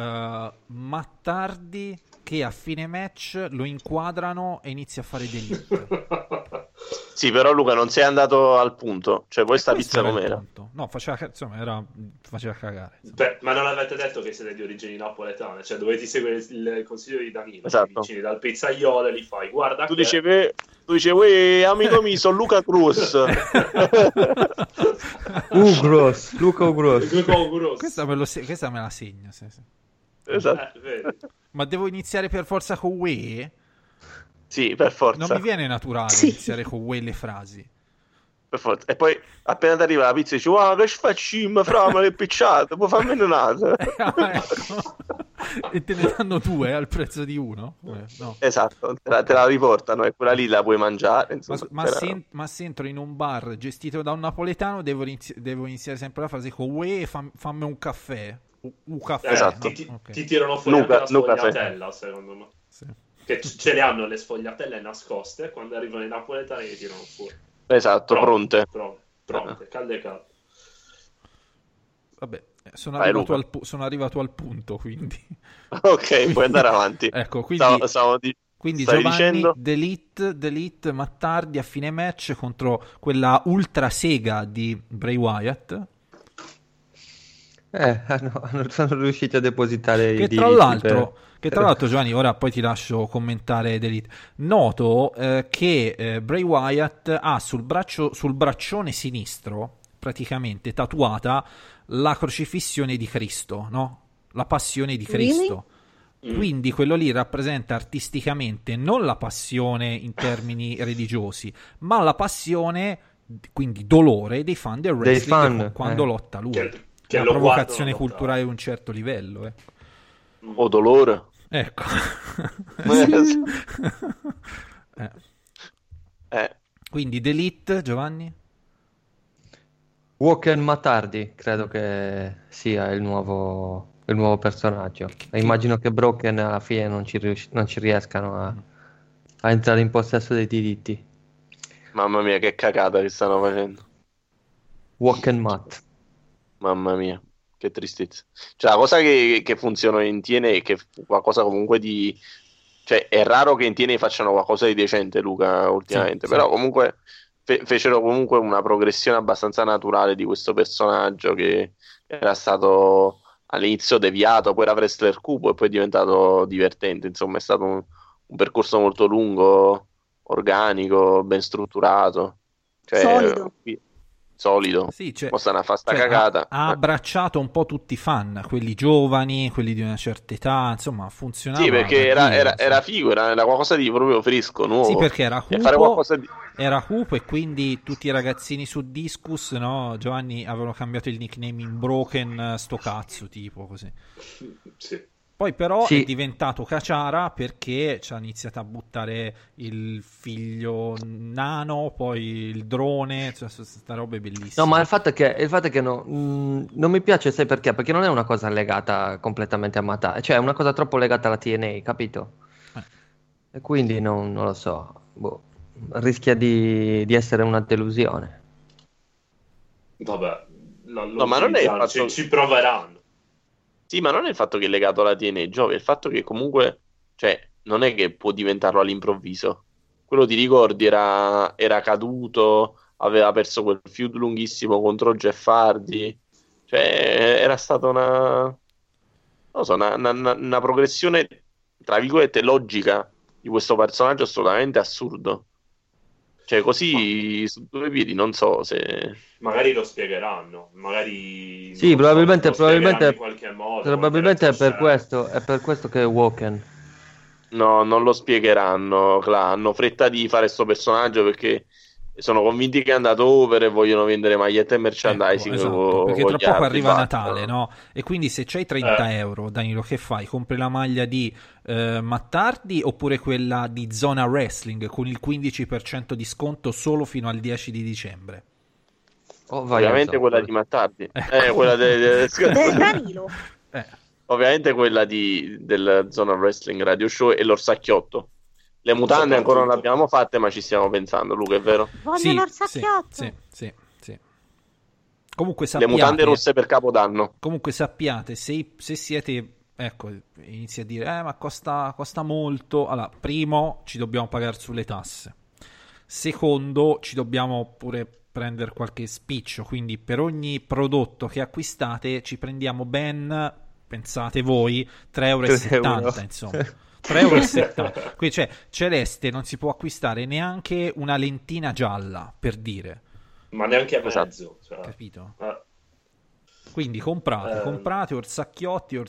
Mattardi che a fine match lo inquadrano e inizia a fare delitto. Sì, però Luca non sei andato al punto. Cioè, poi sta pizza com'era? No, faceva cagare. Beh, ma non avete detto che siete di origini napoletane? Cioè, dovete seguire il consiglio di Danilo. Esatto. Vicini dal pizzaiolo e li fai. Guarda, tu dicevi, amico mio, sono Luca Cruz. Luca Ugros. Questa me la segno. Sì. Esatto. Ma devo iniziare per forza con we? Sì, per forza. Non mi viene naturale iniziare con we le frasi. Per forza. E poi appena ti arriva la pizza dici: wow, che facciamo, fra, ma che picciata, puoi farmi un'altra. Ecco. E te ne danno 2 al prezzo di 1? No. Esatto, te la riportano e quella lì la puoi mangiare. Insomma, ma se entro in un bar gestito da un napoletano devo iniziare sempre la frase con we e fammi un caffè. Un caffè. Esatto. Ti tirano fuori anche la sfogliatella, secondo me. Sì. Che ce le hanno le sfogliatelle nascoste, quando arrivano i napoletani li tirano fuori. Esatto, pronte, calde. Vabbè, sono arrivato al punto, quindi. Ok, puoi andare avanti. Ecco, quindi Giovanni dicendo? Delete Mattardi a fine match contro quella ultra sega di Bray Wyatt. Sono riusciti a depositare i diritti. Che tra l'altro Giovanni, ora poi ti lascio commentare Delete. Noto che Bray Wyatt ha sul braccione sinistro praticamente tatuata la crocifissione di Cristo, no? La passione di Cristo. Quindi quello lì rappresenta artisticamente non la passione in termini religiosi, ma la passione, quindi dolore dei fan del wrestling quando lotta lui. Che una provocazione culturale di un certo livello. O dolore. Ecco. Quindi Delete, Giovanni? Walker Mattardi credo che sia il nuovo personaggio. E immagino che Broken alla fine non ci riescano a entrare in possesso dei diritti. Mamma mia, che cagata che stanno facendo. Walker Matt. Mamma mia, che tristezza. Cioè, la cosa che funziona in TNA è che qualcosa comunque di... Cioè, è raro che in TNA facciano qualcosa di decente, Luca, ultimamente. Sì, però comunque fecero comunque una progressione abbastanza naturale di questo personaggio che era stato all'inizio deviato, poi era wrestler cupo e poi è diventato divertente. Insomma, è stato un percorso molto lungo, organico, ben strutturato. Cioè, solido. solido. Sì, cioè, Mo stanno a fare sta cagata. Ha abbracciato un po' tutti i fan, quelli giovani, quelli di una certa età, insomma, funzionava. Sì, perché era figo, era qualcosa di proprio fresco, nuovo. Sì, perché era cupo, fare qualcosa di... era cupo e quindi tutti i ragazzini su Discus, no, Giovanni, avevano cambiato il nickname in Broken, sto cazzo, tipo così. Sì. Poi però è diventato caciara perché ci ha iniziato a buttare il figlio nano, poi il drone, cioè queste robe bellissime. No, ma il fatto è che non mi piace, sai perché? Perché non è una cosa legata completamente a Mata, cioè è una cosa troppo legata alla TNA, capito? E quindi non lo so, rischia di essere una delusione. Vabbè, no, ma non è il fatto... ci proveranno. Sì, ma non è il fatto che è legato alla TNA, Giove, è il fatto che comunque, cioè, non è che può diventarlo all'improvviso. Quello ti ricordi era caduto, aveva perso quel feud lunghissimo contro Jeff Hardy, cioè era stata non lo so, una progressione, tra virgolette, logica di questo personaggio assolutamente assurdo. Cioè, così su due piedi, non so se... Magari lo spiegheranno, magari... Sì, probabilmente in qualche modo, probabilmente è per questo che è Woken. No, non lo spiegheranno, hanno fretta di fare sto personaggio perché sono convinti che è andato over e vogliono vendere magliette e merchandising. Esatto, perché tra poco arriva Natale, no? E quindi se c'hai 30 euro, Danilo, che fai? Compri la maglia di Mattardi oppure quella di Zona Wrestling con il 15% di sconto solo fino al 10 di dicembre? Ovviamente quella di Mattardi, quella del Danilo. Ovviamente quella del Zona Wrestling Radio Show e l'orsacchiotto. Le mutande ancora non le abbiamo fatte, ma ci stiamo pensando, Luca, è vero? Voglio l'orsacchiotto. Sì. Comunque sappiate, le mutande rosse per Capodanno. Comunque sappiate, se siete, ecco, inizi a dire ma costa molto. Allora, primo, ci dobbiamo pagare sulle tasse. Secondo, ci dobbiamo pure prendere qualche spiccio, quindi per ogni prodotto che acquistate ci prendiamo ben, pensate voi, 3,70 euro, insomma. 3,70 euro. Qui cioè, Celeste non si può acquistare neanche una lentina gialla, per dire. Ma neanche a mezzo. Cioè. Capito? Quindi comprate orsacchiotti.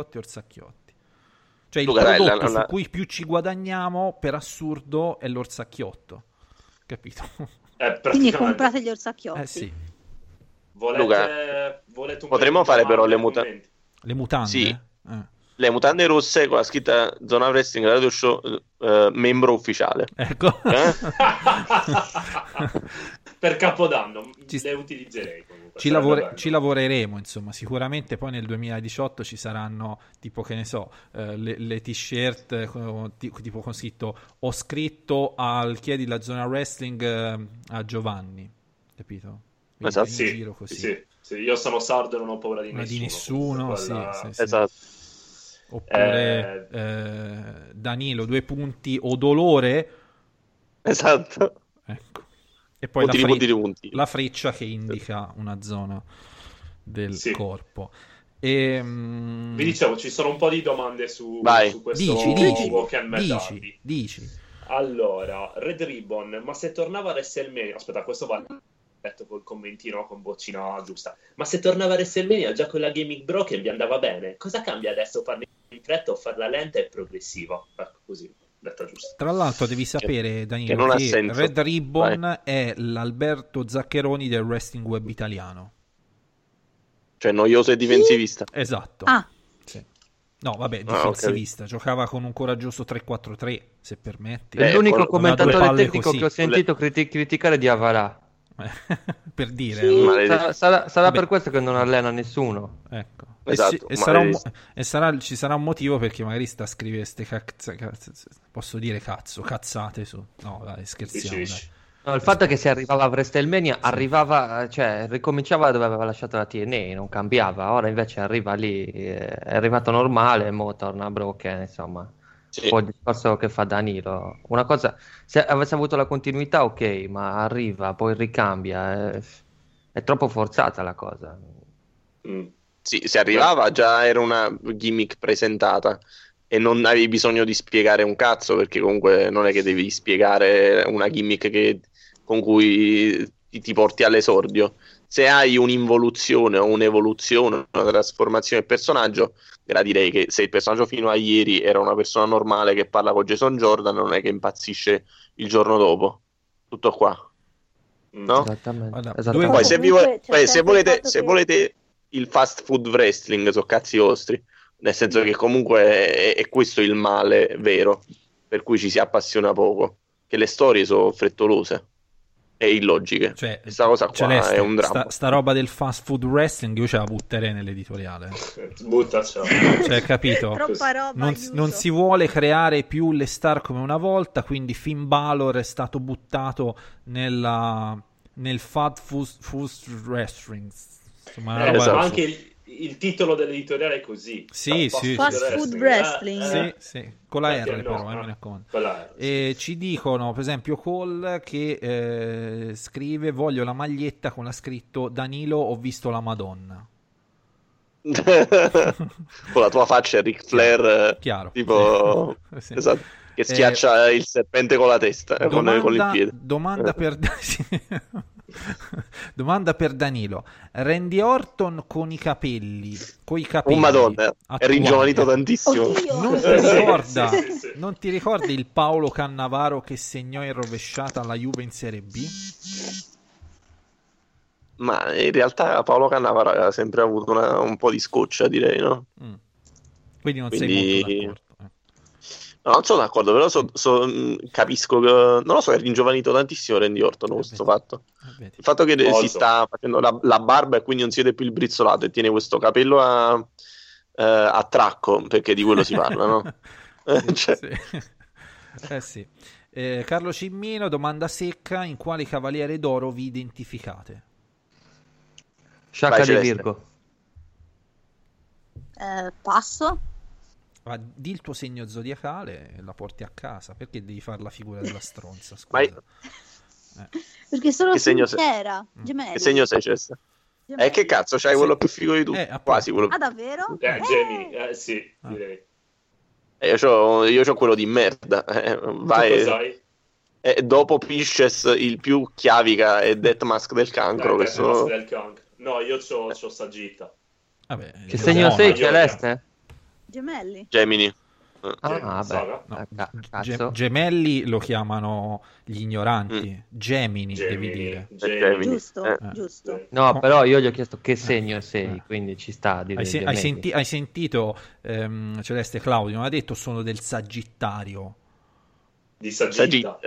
Cioè il prodotto su cui più ci guadagniamo, per assurdo, è l'orsacchiotto. Capito? Quindi comprate gli orsacchiotti. Sì. Volete potremmo fare però le mutande. Le mutande? Sì. Le mutande rosse con la scritta Zona Wrestling Radio Show membro ufficiale. Ecco. Per Capodanno le utilizzerei comunque. Ci lavoreremo, insomma, sicuramente poi nel 2018 ci saranno tipo, che ne so, le t-shirt tipo con scritto ho scritto al chiedi la Zona Wrestling a Giovanni, capito? Esatto. Giro così. Sì, io sono sardo e non ho paura di nessuno. Sì. Esatto. Oppure Danilo, 2 punti o dolore. Esatto. Ecco. E poi punti. la freccia che indica una zona del corpo. Vi dicevo, ci sono un po' di domande su questo dici. Allora, Red Ribbon, ma se tornava a WrestleMania, aspetta, questo va detto col commentino con boccina giusta, ma se tornava a WrestleMania già con la gimmick broken vi andava bene, cosa cambia adesso farla in fretta o farla lenta e progressiva? Ecco, così, detta giusta. Tra l'altro devi sapere, Danilo, che Red Ribbon è l'Alberto Zaccheroni del wrestling web italiano, cioè noioso e difensivista. Esatto. Sì. No, vabbè, difensivista. Giocava con un coraggioso 3-4-3, se permetti. È l'unico commentatore tecnico che ho sentito criticare di Avarà. Per dire, sarà per questo che non allena nessuno. Ecco. Esatto, ci sarà un motivo, perché magari sta a scrivere posso dire cazzate su. No, dai, scherziamo. Dai. No, il fatto è che se arrivava a WrestleMania ricominciava dove aveva lasciato la TNA, non cambiava. Ora invece arriva lì, è arrivato normale, mo torna a Broken, insomma. Un po' il discorso che fa Danilo. Una cosa, se avesse avuto la continuità, ok, ma arriva, poi ricambia. È troppo forzata la cosa. Sì, se arrivava già era una gimmick presentata e non avevi bisogno di spiegare un cazzo, perché comunque non è che devi spiegare una gimmick con cui ti porti all'esordio. Se hai un'involuzione o un'evoluzione, una trasformazione del personaggio, gradirei che se il personaggio fino a ieri era una persona normale che parla con Jason Jordan, non è che impazzisce il giorno dopo. Tutto qua. No? Esattamente. Poi se volete il fast food wrestling, so cazzi vostri, nel senso che comunque è questo il male vero per cui ci si appassiona poco, che le storie sono frettolose e illogiche. Cioè, questa cosa qua Celeste, è un dramma. sta roba del fast food wrestling io ce la butterei nell'editoriale. Buttacela. Cioè, capito? Troppa roba, non si vuole creare più le star come una volta, quindi Finn Balor è stato buttato nel fast food wrestling. Insomma, una roba... esatto. Anche il titolo dell'editoriale è così. Sì, fast food wrestling. Sì, con la R però, mi raccomando. E ci dicono, per esempio, Cole che scrive: voglio la maglietta con la scritto Danilo, ho visto la Madonna. Con la tua faccia Ric Flair, chiaro. Tipo sì. Esatto, che schiaccia il serpente con la testa, con il piede. Domanda per Danilo: Randy Orton con i capelli oh madonna, è ringiovanito tantissimo. Non ti ricordi il Paolo Cannavaro che segnò in rovesciata alla Juve in Serie B? Ma in realtà Paolo Cannavaro aveva sempre avuto un po' di scoccia, direi, no? Quindi non sei molto d'accordo. No, non sono d'accordo, però capisco che, non lo so, è ringiovanito tantissimo Randy Orton questo fatto. Il fatto che si sta facendo la barba e quindi non si vede più il brizzolato e tiene questo capello a tracco, perché di quello si parla, no? Sì. Carlo Cimmino, domanda secca: in quale Cavaliere d'Oro vi identificate? Sciacca di Virgo. Passo. Di il tuo segno zodiacale e la porti a casa. Perché devi fare la figura della stronza? Scusa. Perché sono sincera. Gemelli. Che segno sei, Cessa? Che cazzo, c'hai quello più figo di tutti? Quasi quello. Ah, davvero? Gemini, sì, direi. Io c'ho quello di merda. Vai. Cos'hai? Dopo Pisces il più chiavica è Death Mask del Cancro. No, io c'ho Sagitta. Vabbè, che segno sei, Celeste? Gemelli. Gemini. Gemelli lo chiamano gli ignoranti. Gemini, devi dire. Giusto. No, però io gli ho chiesto che segno sei, quindi ci sta. Hai sentito Celeste? Claudio ha detto sono del Sagittario. Di Sagitta.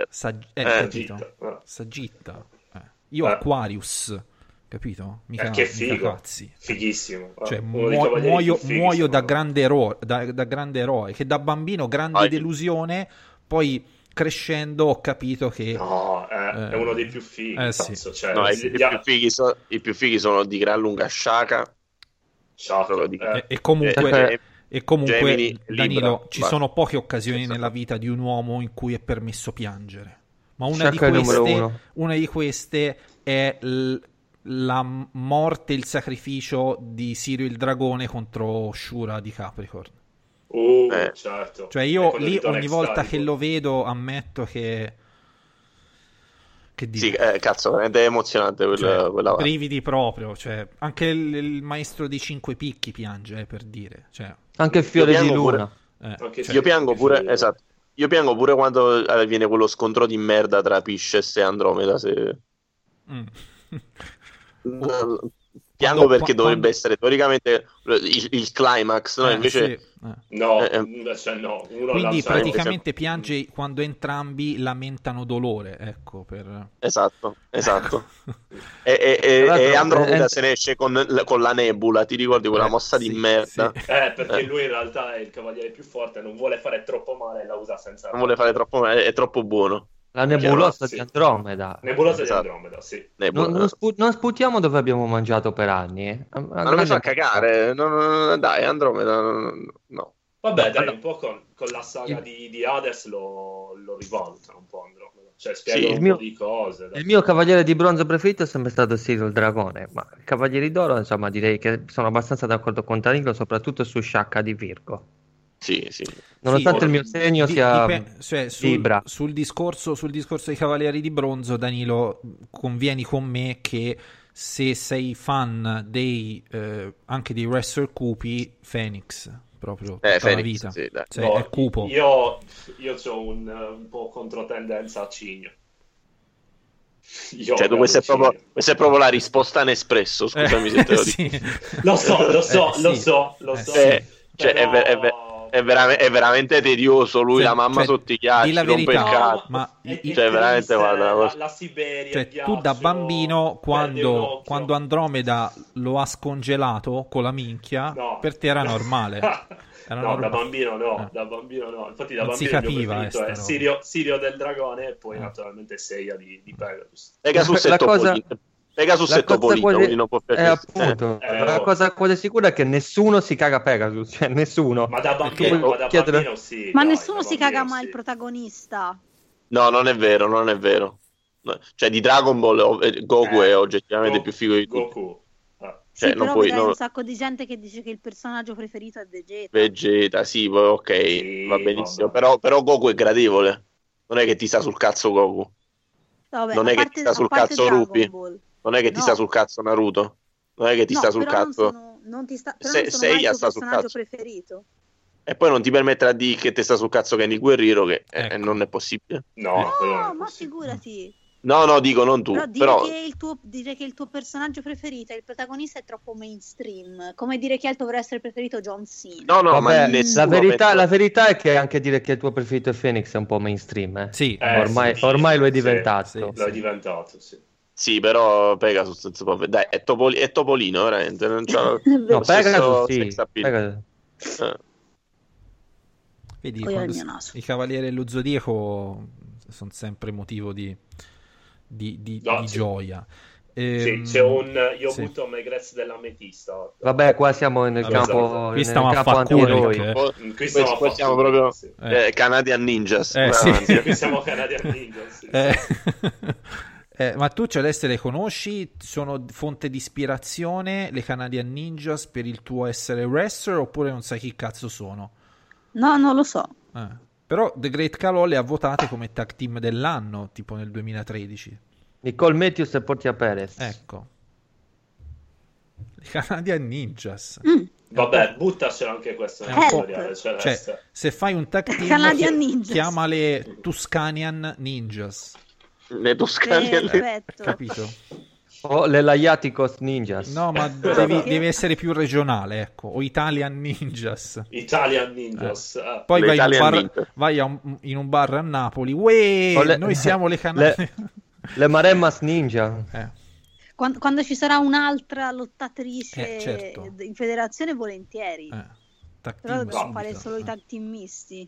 Sagitta. Io Aquarius. Capito? Che figo, cazzi. Fighissimo. Cioè, muoio da grande eroe, che da bambino grande delusione, poi crescendo ho capito che è uno dei più fighi. Sì. Cioè, no, i più fighi sono di gran lunga Shaka. E comunque Gemini, Danilo, Libra, ci sono poche occasioni nella vita di un uomo in cui è permesso piangere, ma una di queste è la morte, il sacrificio di Sirio il dragone contro Shura di Capricorn. Certo. Cioè io lì ogni volta che lo vedo ammetto che sì, cazzo, veramente è emozionante quella brividi proprio, cioè anche il maestro dei 5 picchi piange, per dire, cioè anche il fiore di luna io piango pure, esatto, io piango pure quando viene quello scontro di merda tra Pisces e Andromeda, piango perché dovrebbe essere teoricamente il climax, no? Invece no. Quindi praticamente piange quando entrambi lamentano dolore, ecco, esatto. e Andromeda se ne esce con la nebula, ti ricordi quella mossa di merda? Sì. Perché lui in realtà è il cavaliere più forte, non vuole fare troppo male e la usa senza. Non vuole fare troppo male, è troppo buono. La nebulosa di Andromeda. Nebulosa di Andromeda, sì. Non sputiamo dove abbiamo mangiato per anni. Ma non mi fa cagare. Dai, Andromeda, no. Vabbè, dai, un po' con la saga di Hades lo rivalutano un po' Andromeda. Cioè, spiega un po' di cose. Dai. Il mio cavaliere di bronzo preferito è sempre stato Sirio il dragone, ma i cavalieri d'oro, insomma, direi che sono abbastanza d'accordo con Danilo, soprattutto su Sciacca di Virgo. Sì. Nonostante il mio segno sia Libra. Sul discorso dei Cavalieri di Bronzo, Danilo, convieni con me che se sei fan anche dei wrestler cupi, Phoenix proprio tutta Phoenix, la vita, sì, dai. cioè, è cupo. Io ho un po' controtendenza a Cigno. Cioè, questa è proprio la risposta Nespresso, scusami se te lo dico. Sì. Lo so. È veramente tedioso. Lui, la mamma sotto i ghiacci, rompe il cazzo. Veramente, guarda, la Siberia. Cioè, tu da bambino, quando Andromeda lo ha scongelato con la minchia, per te era normale. Da bambino no. Infatti da non bambino si capiva, il mio preferito è Sirio del Dragone e poi naturalmente Seiya di Pegasus. Pegasus è Topolino, può appunto, la cosa quasi sicura è che nessuno si caga Pegasus, cioè nessuno. Ma da bambino sì. Ma nessuno si caga mai il protagonista. No, non è vero. Cioè, di Dragon Ball Goku è oggettivamente più figo di tutti. Goku. Sì, però vedrai un sacco di gente che dice che il personaggio preferito è Vegeta, sì, ok, va benissimo. Però Goku è gradevole. Non è che ti sta sul cazzo Goku. Vabbè, non è che ti sta sul cazzo Rupi. Non è che ti sta sul cazzo Naruto. Non è che ti sta sul cazzo. Non ti sta, però Seiya sta sul cazzo preferito. E poi non ti permetterà di che ti sta sul cazzo Kenny Guerrero, che non è possibile. No, ma figurati. No, dico non tu. Però dire che il tuo personaggio preferito, il protagonista, è troppo mainstream. Come dire che il tuo dovrebbe essere preferito John Cena. No, vabbè, la verità è che anche dire che il tuo preferito è Phoenix è un po' mainstream. Sì. Ormai lo è diventato. Sì, lo è diventato, sì. Sì, però Pegasus dai, è Topolino, veramente. Non c'ha no, Pegasus sì. Vedi, i Cavalieri dello Zodiaco sono sempre motivo di gioia. C'è io ho avuto Megrez dell'Ametista. Vabbè, qua siamo nel campo. Qui stiamo a fare qui siamo proprio Canadian Ninjas. Qui siamo Canadian Ninjas. Ma tu Celeste le conosci? Sono fonte di ispirazione le Canadian Ninjas per il tuo essere wrestler, oppure non sai chi cazzo sono? No, non lo so. Però The Great Khali le ha votate come tag team dell'anno, tipo nel 2013. Nicole Matthews e Portia Perez. Ecco. Le Canadian Ninjas. Vabbè, buttacelo anche questo nel tutoriale. Cioè, se fai un tag team, chiamale Tuscanian Ninjas. Le Tuscanian, capito? O le Laiaticos Ninjas. No, ma devi essere più regionale, ecco. O Italian Ninjas. Poi vai in un bar a Napoli. Noi siamo le Canadian. Le Maremmas Ninja. Quando ci sarà un'altra lottatrice certo. in federazione, volentieri. Però dobbiamo fare solo i tag team misti.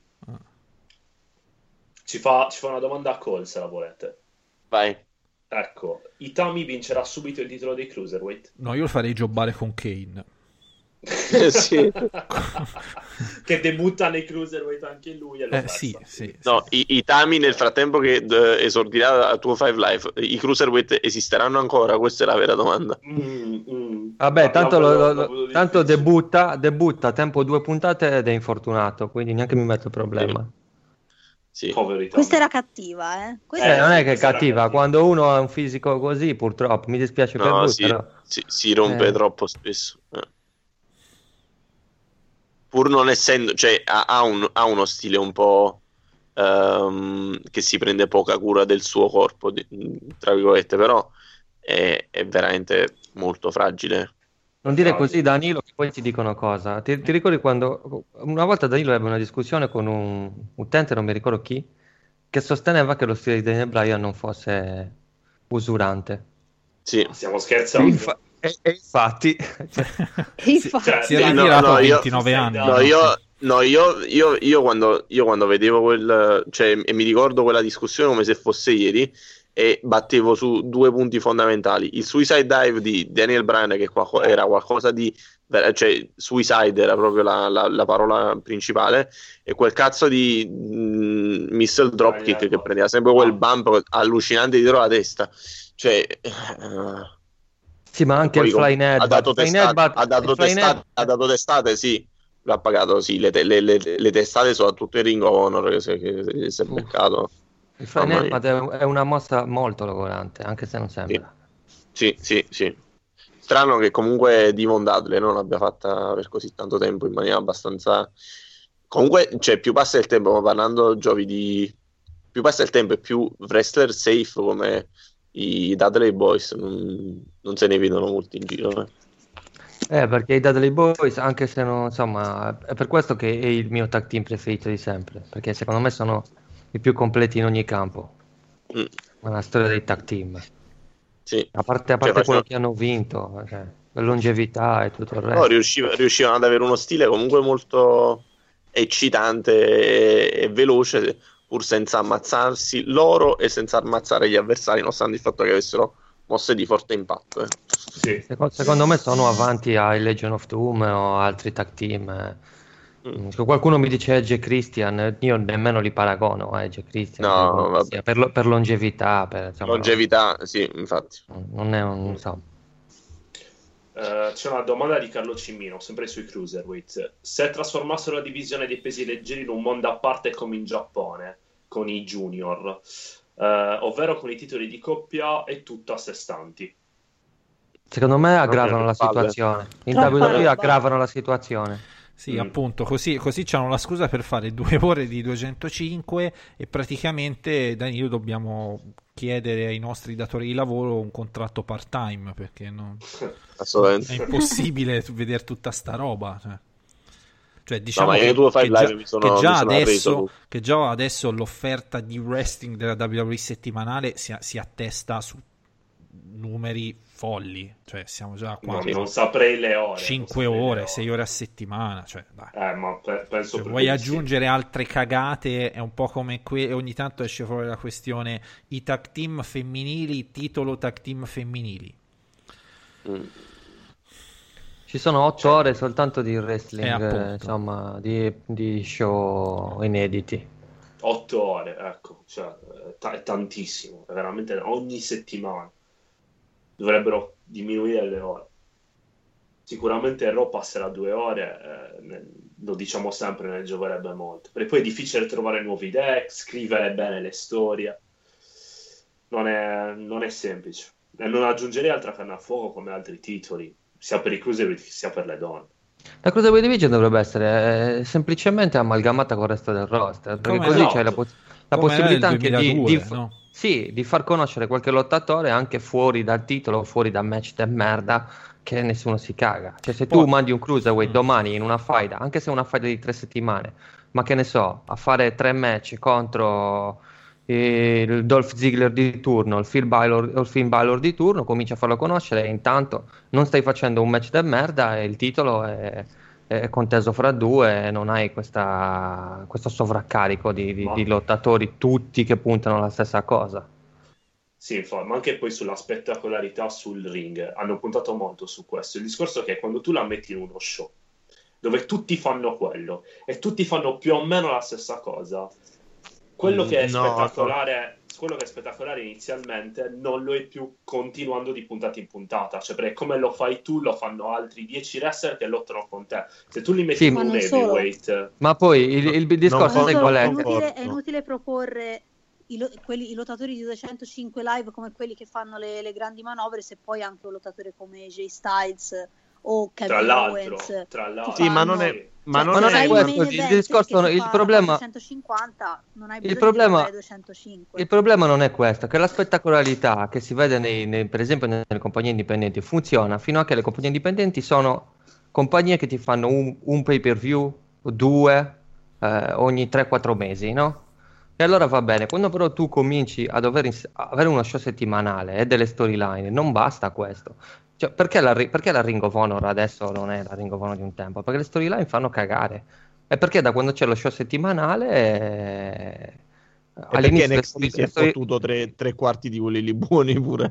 Ci fa una domanda a Cole, se la volete. Vai. Ecco, Itami vincerà subito il titolo dei Cruiserweight? No, io lo farei jobbare con Kane. Sì. Che debutta nei Cruiserweight anche lui. Sì. No, Itami nel frattempo che esordirà a tuo 5 Live, i Cruiserweight esisteranno ancora? Questa è la vera domanda. Vabbè, tanto debutta tempo 2 puntate ed è infortunato, quindi neanche mi metto problema. Sì. Questa era cattiva, non è che è cattiva, quando uno ha un fisico così, purtroppo, mi dispiace per lui, però si rompe troppo spesso. Pur non essendo, cioè ha uno stile un po' che si prende poca cura del suo corpo, tra virgolette, però è veramente molto fragile. Non dire così, Danilo, che poi ti dicono cosa. Ti ricordi quando una volta Danilo ebbe una discussione con un utente, non mi ricordo chi, che sosteneva che lo stile di Daniel Bryan non fosse usurante. Sì. Stiamo scherzando. E infatti si era ritirato a 29 anni. Io quando vedevo quel, cioè, e mi ricordo quella discussione come se fosse ieri, e battevo su 2 punti fondamentali: il suicide dive di Daniel Bryan, che era qualcosa di, cioè suicide era proprio la parola principale, e quel cazzo di missile dropkick che prendeva sempre quel bump allucinante dietro la testa, cioè sì, ma anche il flying head ha dato testate, sì, l'ha pagato, sì, le testate soprattutto in Ring of Honor che si è beccato. Il Flying Helmet è una mossa molto logorante, anche se non sembra. Sì. Strano che comunque Devon Dudley non l'abbia fatta per così tanto tempo in maniera abbastanza... Comunque, cioè, più passa il tempo, ma parlando Giovi di... più passa il tempo e più wrestler safe come i Dudley Boys non se ne vedono molti in giro. Perché i Dudley Boys, anche se non, insomma, è per questo che è il mio tag team preferito di sempre, perché secondo me sono i più completi in ogni campo. Una storia dei tag team. Sì. A parte quello che hanno vinto, la longevità e tutto il resto. No, riuscivano ad avere uno stile comunque molto eccitante e veloce, pur senza ammazzarsi loro e senza ammazzare gli avversari, nonostante il fatto che avessero mosse di forte impatto. Sì. Secondo me sono avanti ai Legion of Doom o altri tag team. Qualcuno mi dice Edge e Christian, io nemmeno li paragono a Edge e Christian. No, per longevità. Longevità, sì, infatti. Non è un... C'è una domanda di Carlo Cimino, sempre sui Cruiserweight. Se trasformassero la divisione dei pesi leggeri in un mondo a parte come in Giappone, con i junior, ovvero con i titoli di coppia e tutto a sé stanti. Secondo me aggravano la situazione. In WWE aggravano la situazione. Sì, appunto, così c'hanno la scusa per fare 2 ore di 205 e praticamente, Danilo, dobbiamo chiedere ai nostri datori di lavoro un contratto part-time, perché è impossibile vedere tutta sta roba. Cioè diciamo che già adesso l'offerta di wrestling della WWE settimanale si attesta su numeri folli, cioè siamo già qua, non saprei le ore, 5 ore, 6 ore a settimana, cioè dai. Ma penso se vuoi aggiungere altre cagate è un po' come ogni tanto esce fuori la questione i tag team femminili, titolo tag team femminili. Ci sono 8 ore soltanto di wrestling, insomma, di show inediti. 8 ore, ecco, cioè, è tantissimo, è veramente ogni settimana. Dovrebbero diminuire le ore. Sicuramente Raw passerà 2 ore, lo diciamo sempre, ne gioverebbe molto. Perché poi è difficile trovare nuove idee, scrivere bene le storie. Non è semplice. E non aggiungerei altra carne a fuoco come altri titoli, sia per i Cruiserweight sia per le donne. La Cruiserweight Division dovrebbe essere semplicemente amalgamata con il resto del roster, perché così c'è la possibilità anche di far conoscere qualche lottatore anche fuori dal titolo, fuori da match de merda, che nessuno si caga. Cioè se tu mandi un Cruiserweight domani in una faida, anche se è una faida di 3 settimane, ma che ne so, a fare 3 match contro il Dolph Ziggler di turno, il Finn Balor di turno, comincia a farlo conoscere e intanto non stai facendo un match de merda e il titolo è conteso fra 2 e non hai questo sovraccarico di lottatori tutti che puntano alla stessa cosa. Sì, infatti, ma anche poi sulla spettacolarità sul ring hanno puntato molto su questo. Il discorso è che quando tu la metti in uno show dove tutti fanno quello e tutti fanno più o meno la stessa cosa, quello che è spettacolare inizialmente non lo è più continuando di puntata in puntata, cioè perché come lo fai tu lo fanno altri 10 wrestler che lottano con te. Se tu li metti in un heavyweight, ma poi il discorso è qual è inutile proporre i lottatori di 205 live come quelli che fanno le grandi manovre se poi anche un lottatore come Jay Styles o Kevin Owens tra l'altro. Sì, ma non è questo il discorso. Il problema 250, non hai bisogno di 205. Il problema non è questo, che la spettacolarità che si vede per esempio nelle compagnie indipendenti funziona fino a che le compagnie indipendenti sono compagnie che ti fanno un pay per view, 2 ogni 3-4 mesi, no? E allora va bene. Quando però tu cominci a dover avere uno show settimanale e delle storyline, non basta questo. Cioè, perché la Ring of Honor adesso non è la Ring of Honor di un tempo? Perché le storyline fanno cagare. E perché da quando c'è lo show settimanale all'inizio NXT si è fottuto 3/4 di quelli lì buoni pure.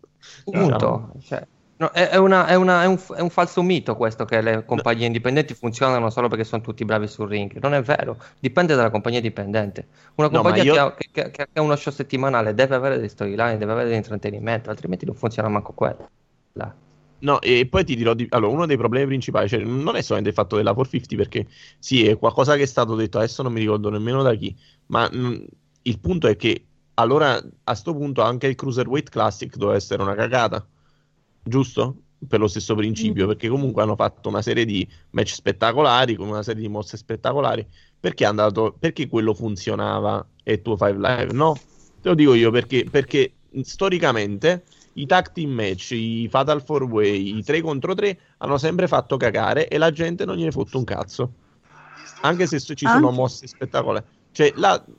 Punto. Cioè, no, è un falso mito questo che le compagnie indipendenti funzionano solo perché sono tutti bravi sul ring. Non è vero, dipende dalla compagnia dipendente. Una compagnia che ha uno show settimanale deve avere delle storyline, deve avere dell'intrattenimento, altrimenti non funziona manco quella. No, e poi ti dirò allora, uno dei problemi principali, cioè, non è solamente il fatto della 450, perché sì, è qualcosa che è stato detto, adesso non mi ricordo nemmeno da chi, ma il punto è che allora a sto punto anche il Cruiserweight Classic doveva essere una cagata, giusto? Per lo stesso principio, perché comunque hanno fatto una serie di match spettacolari, con una serie di mosse spettacolari, perché quello funzionava e tuo 5 Live? No, te lo dico io perché storicamente i tag team match, i Fatal 4-Way, i 3 contro 3 hanno sempre fatto cagare e la gente non gliene fotte un cazzo. Anche se ci sono mosse spettacolari. Cioè,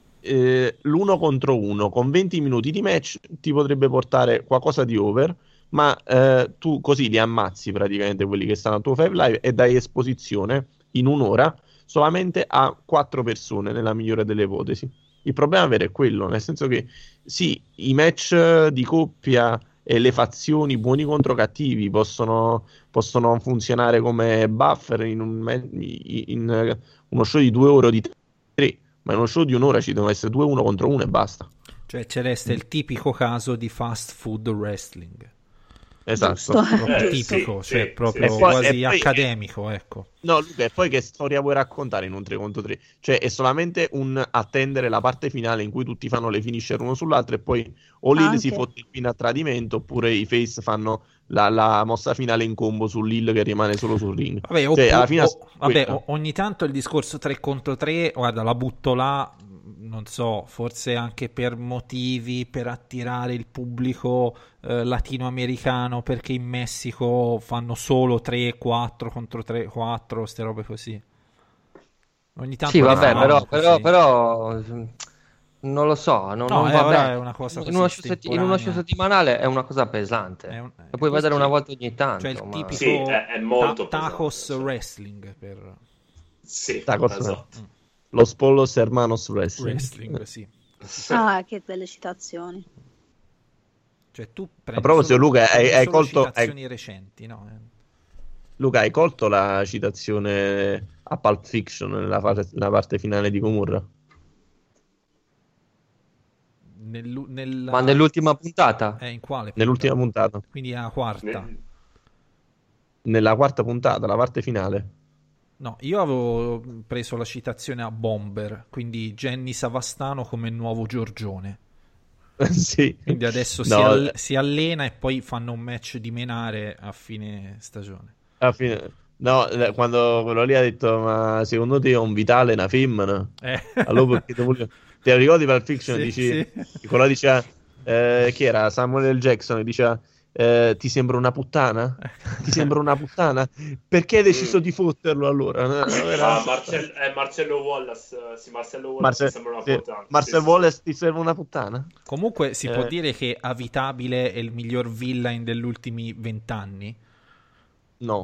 l'1 contro 1 con 20 minuti di match ti potrebbe portare qualcosa di over, ma tu così li ammazzi praticamente quelli che stanno a tuo 5 Live e dai esposizione in un'ora solamente a 4 persone, nella migliore delle ipotesi. Il problema vero è quello, nel senso che sì, i match di coppia e le fazioni buoni contro cattivi possono funzionare come buffer in uno show di 2 ore o di 3, ma in uno show di un'ora ci devono essere 2 1 contro 1 e basta. Cioè Celeste è il tipico caso di fast food wrestling. Esatto, tipico, sì, cioè sì, proprio sì. quasi accademico, ecco. No, Luca, e poi che storia vuoi raccontare in un 3 contro 3? Cioè è solamente un attendere la parte finale in cui tutti fanno le finisher uno sull'altro e poi o Lil si fotte il pin a tradimento oppure i face fanno la mossa finale in combo su Lil che rimane solo sul ring. Vabbè, alla fine ogni tanto il discorso 3 contro 3, guarda, la butto là, non so, forse anche per motivi per attirare il pubblico latinoamericano, perché in Messico fanno solo 3, 4 contro 3, 4, ste robe così. Ogni tanto sì, vabbè, però non lo so, non va bene. È una cosa in uno show settimanale è una cosa pesante. Lo puoi vedere una volta ogni tanto. Cioè il tipico sì, è molto tacos pesante, wrestling per... Sì, tacos, esatto. Los Pollos Hermanos Wrestling, sì. Ah, che belle citazioni. Cioè tu a proposito, Luca, hai colto citazioni recenti, no? Luca, hai colto la citazione a Pulp Fiction nella parte finale di Gomorra? Ma nell'ultima puntata? In quale puntata? Nell'ultima puntata. Quindi la quarta. Nella quarta puntata, la parte finale. No, io avevo preso la citazione a Bomber, quindi Jenny Savastano come nuovo Giorgione. Sì. Quindi adesso si allena e poi fanno un match di menare a fine stagione. No, quando quello lì ha detto, ma secondo te è un vitale, una femmina? Allora perché te lo ricordi Pulp Fiction? Sì, dici, sì. quello diceva, chi era? Samuel L. Jackson, diceva, ti sembra una puttana? Ti sembra una puttana? Perché hai deciso di fotterlo allora? Marcello Wallace, Marcello Wallace ti sembra una puttana. Marcel Wallace ti sembra una puttana? Comunque si può dire che Avitabile è il miglior villain degli ultimi 20 anni? No.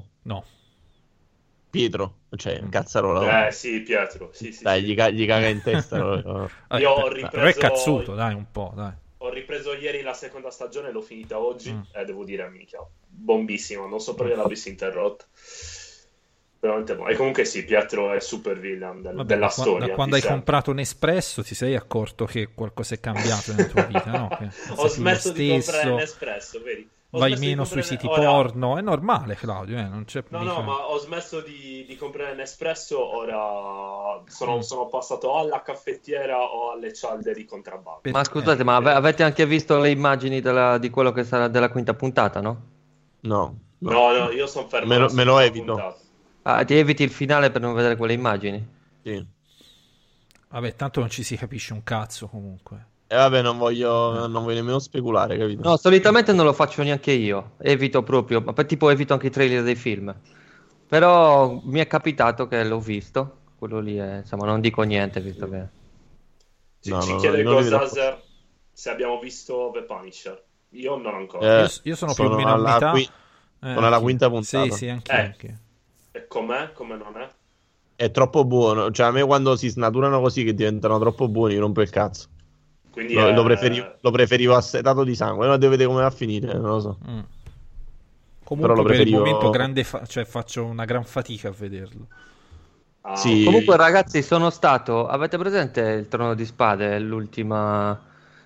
Pietro, cioè cazzarola. Sì, Pietro. Sì, dai, sì. Gli caga in testa. Io ho ripreso... È cazzuto, dai, un po', dai. Ho ripreso ieri la seconda stagione, l'ho finita oggi e devo dire, minchia, bombissimo, non so perché l'avessi interrotta. Veramente buono. E comunque sì, Pietro è super villain della storia. Da quando hai comprato Nespresso ti sei accorto che qualcosa è cambiato nella tua vita, no? Ho smesso di comprare Nespresso, vedi? Vai meno sui siti porno, è normale, Claudio, non c'è No, ma ho smesso di comprare Nespresso, ora sono passato alla caffettiera o alle cialde di contrabbando. Ma scusate, ma avete anche visto le immagini di quello che sarà della quinta puntata, no? No, io sono fermo. Me lo evito. Ti eviti il finale per non vedere quelle immagini? Sì. Vabbè, tanto non ci si capisce un cazzo comunque. Vabbè, non voglio nemmeno speculare, capito? No, solitamente non lo faccio neanche io. Evito proprio, ma tipo evito anche i trailer dei film. Però mi è capitato che l'ho visto. Quello lì è, insomma, non dico niente, visto che... Ci chiede Gozazer se abbiamo visto The Punisher. Io non ancora. Io sono più o meno a metà. Sono alla quinta puntata. Sì, anche. E com'è? Come non è? È troppo buono. Cioè, a me quando si snaturano così che diventano troppo buoni, rompo il cazzo. Quindi lo preferivo assetato di sangue. Ora devo vedere come va a finire, non lo so. Comunque però per il momento faccio una gran fatica a vederlo. Sì. Comunque ragazzi, avete presente il Trono di Spade, l'ultima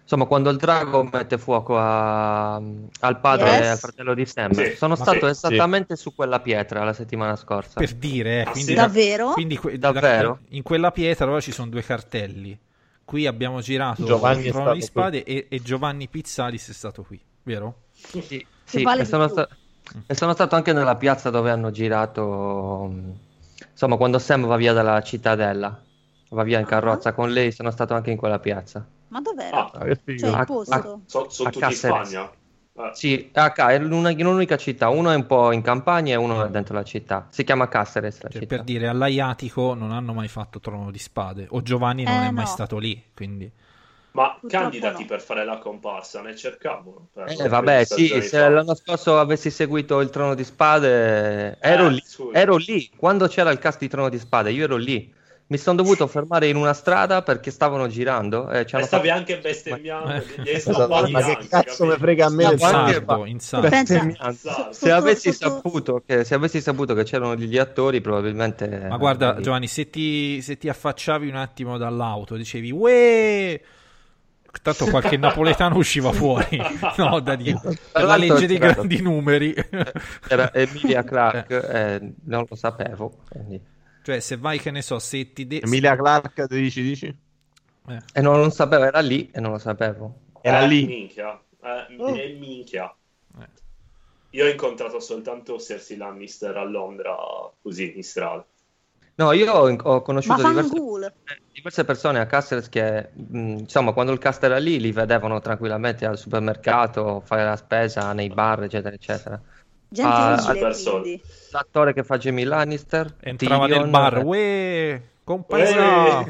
insomma, quando il drago mette fuoco al padre e al fratello di Sam. Sì. Sono stato esattamente su quella pietra la settimana scorsa. Per dire, quindi, davvero? Davvero? In quella pietra allora ci sono 2 cartelli. Qui abbiamo girato Giovanni il Trono di è stato Spade e Giovanni Pizzalis è stato qui, vero? Sì, vale e sono stato anche nella piazza dove hanno girato, insomma, quando Sam va via dalla cittadella, va via in carrozza con lei, sono stato anche in quella piazza. Ma dov'era? che figo. Cioè il posto? Sono tutti in Caceres. Spagna. Sì, è in un'unica città, uno è un po' in campagna e uno è dentro la città. Si chiama Caceres la Cioè, città. per dire, all'Aiatico non hanno mai fatto Trono di Spade, o Giovanni non è mai no. stato lì, quindi... Ma Purtroppo candidati no. per fare la comparsa, ne cercavo. Vabbè, sì, se l'anno scorso avessi seguito il Trono di Spade, ero lì, quando c'era il cast di Trono di Spade, io ero lì. Mi sono dovuto fermare in una strada perché stavano girando. E stavi anche bestemmiando, gli hai Esatto, scappati ma che anche, cazzo mi capito? frega a me del in sardo. Pensa, Se avessi saputo che c'erano gli attori, probabilmente. Ma guarda, Giovanni, se ti affacciavi un attimo dall'auto, dicevi uè, tanto qualche napoletano usciva fuori. No, da dire. Per la legge dei grandi numeri. Era Emilia Clarke, non lo sapevo. Quindi. Cioè, se vai, che ne so, se ti... Emilia Clarke, dici? E non lo sapevo, era lì e non lo sapevo. Era lì. Minchia. Minchia. Io ho incontrato soltanto Cersei Lannister a Londra, così, in strada. No, io ho conosciuto Ma diverse persone a Caceres che, insomma, quando il cast era lì, li vedevano tranquillamente al supermercato, fare la spesa, nei bar, eccetera, eccetera. Gente umile, quindi. L'attore che fa Jamie Lannister entrava Tyrion, nel bar, uè, compagnia.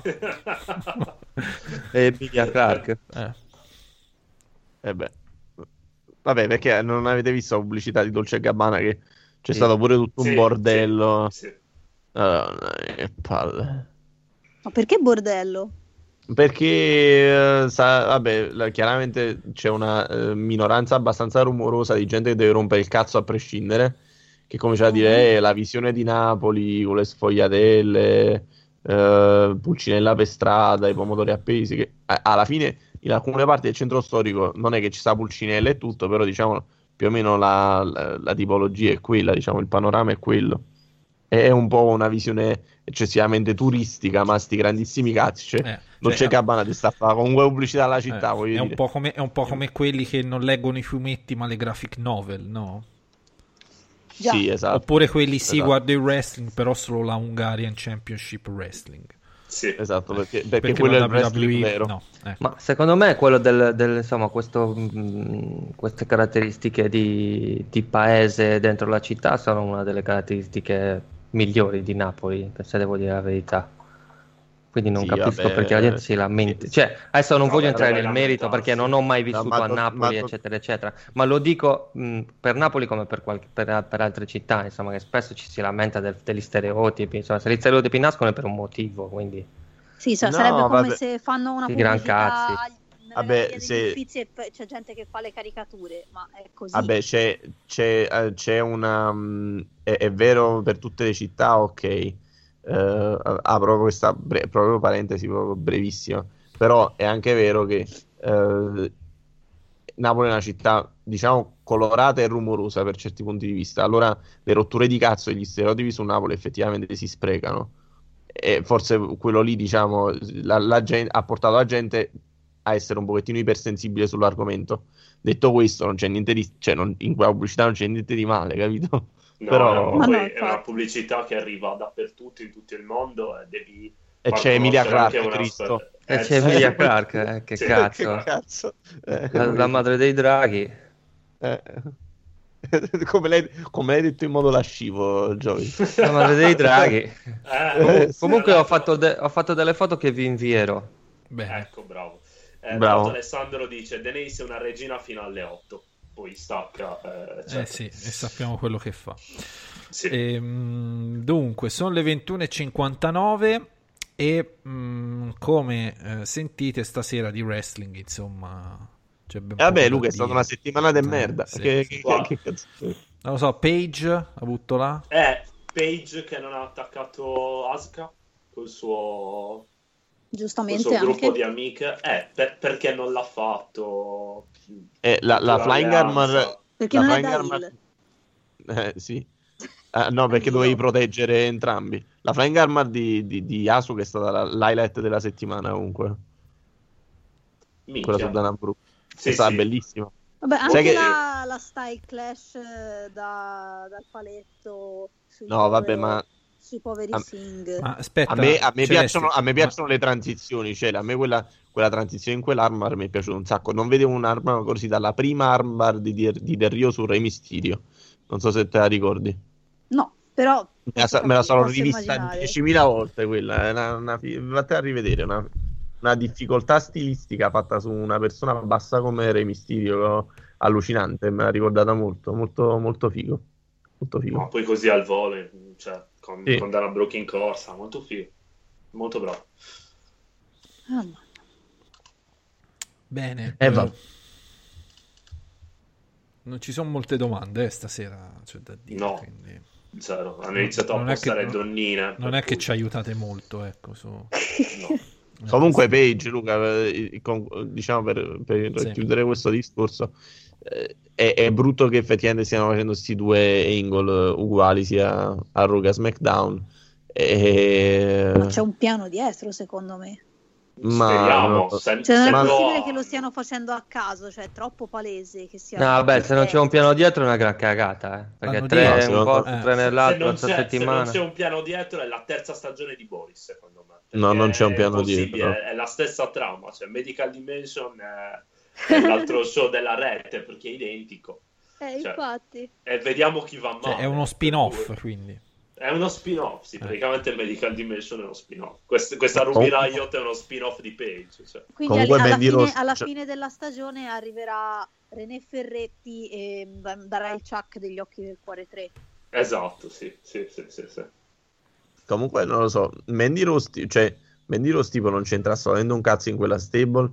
e Emilia Clarke. Beh. Vabbè, perché non avete visto la pubblicità di Dolce & Gabbana che c'è stato pure tutto un bordello. Sì. Che palle. Ma perché bordello? Perché vabbè, chiaramente c'è una minoranza abbastanza rumorosa di gente che deve rompere il cazzo a prescindere, che comincia a dire la visione di Napoli con le sfogliatelle, Pulcinella per strada, i pomodori appesi, che alla fine in alcune parti del centro storico non è che ci sta Pulcinella e tutto, però diciamo più o meno la tipologia è quella, diciamo il panorama è quello. È un po' una visione eccessivamente turistica, ma sti grandissimi cazzi, cioè, non c'è Gabbana di sta a fare comunque pubblicità alla città, voglio dire. È un po' come quelli che non leggono i fumetti ma le graphic novel, no? Già. Sì, esatto. Oppure quelli guardo il wrestling, però solo la Hungarian Championship Wrestling. Sì. Esatto, perché quello è il wrestling vero. No, Ma secondo me quello insomma, queste caratteristiche di paese dentro la città sono una delle caratteristiche migliori di Napoli, se devo dire la verità. Quindi non capisco perché la gente si lamenta. Cioè, adesso non voglio entrare nel merito perché non ho mai vissuto a Napoli, eccetera, eccetera. Ma lo dico per Napoli come per altre città, insomma, che spesso ci si lamenta degli stereotipi. Insomma, se gli stereotipi nascono è per un motivo, quindi. Sì, sarebbe come se fanno una pubblicità Vabbè, e c'è gente che fa le caricature, ma è così. Vabbè, c'è una è vero per tutte le città, ok. Apro questa proprio parentesi proprio brevissima, però è anche vero che Napoli è una città, diciamo, colorata e rumorosa per certi punti di vista. Allora le rotture di cazzo e gli stereotipi su Napoli effettivamente si sprecano, e forse quello lì, diciamo, la gente, ha portato la gente a essere un pochettino ipersensibile sull'argomento. Detto questo, non c'è niente di, cioè in quella pubblicità non c'è niente di male, capito? No, però è una pubblicità che arriva dappertutto in tutto il mondo, e devi c'è Emilia Clarke, Cristo. C'è Emilia Clarke, che sì. cazzo, Che cazzo? la madre dei draghi. Come l'hai detto in modo lascivo, Giovi. La madre dei draghi. Comunque ho fatto delle foto che vi invierò. Bene. Ecco, bravo. Bravo. Alessandro dice Denise è una regina fino alle 8, poi stacca. Certo. Sì, e sappiamo quello che fa. Sì. Dunque, sono le 21:59 e come sentite stasera di wrestling, insomma, c'è ben vabbè, poco Luca, da è stata dire. una settimana di merda. Sì, che cazzo? Non lo so, Paige ha avuto là? Paige che non ha attaccato Asuka col suo giustamente questo gruppo anche di amiche, perché non l'ha fatto la Flying Armor, perché la non è Flying da Armor, heal. sì. No, perché dovevi proteggere entrambi. La Flying Armor di Asuka è stata l'highlight della settimana comunque. Quella su Danabru. È stata bellissima. Vabbè, Sai anche che... la Style Clash dal paletto no, vabbè, ma sui poveri Singh. Ma aspetta, a me piacciono le transizioni, cioè a me quella transizione in quell'armor mi è piaciuta un sacco. Non vedevo un'arma così dalla prima armor di Del Rio su Re Mysterio. Non so se te la ricordi. No, però me la sono rivista immaginare. 10.000 volte quella. È vattene a rivedere, una difficoltà stilistica fatta su una persona bassa come Re Mysterio, allucinante, me l'ha ricordata molto, molto, molto figo. Molto figo. No, poi così al volo, cioè con Sì. Danabrook in corsa, molto figo, molto bravo. Bene. Va. Non ci sono molte domande stasera, c'è da dire. No. Quindi... Zero. Hanno iniziato a Non è postare che- donnine. Non è che ci aiutate molto, ecco. No. Comunque Page, Luca, diciamo per Sì. chiudere questo discorso, è brutto che effettivamente stiano facendo questi due angle uguali sia a Raw che a SmackDown. Ma c'è un piano dietro, secondo me. Speriamo. Cioè, non è possibile che lo stiano facendo a caso, cioè è troppo palese che sia. No, vabbè, se non c'è un piano dietro è una gran cagata, perché L'hanno tre detto, un po', tre Se nell'altro, non, questa c'è, se settimana. non c'è un piano dietro è la terza stagione di Boris, secondo me. No, non c'è un È piano impossibile, dietro. È la stessa trama, cioè Medical Dimension è l'altro show della rete perché è identico. Cioè, Infatti. e vediamo chi va male. Cioè, è uno spin-off, quindi. È uno spin-off, sì, praticamente Medical Dimension è uno spin-off. Questa Ruby Riot è uno spin-off di Page. Cioè. Quindi Comunque alla fine della stagione arriverà René Ferretti e darà il Chuck degli Occhi del Cuore 3. Esatto, sì. Comunque non lo so, Mandy Rose tipo non c'entra assolutamente un cazzo in quella stable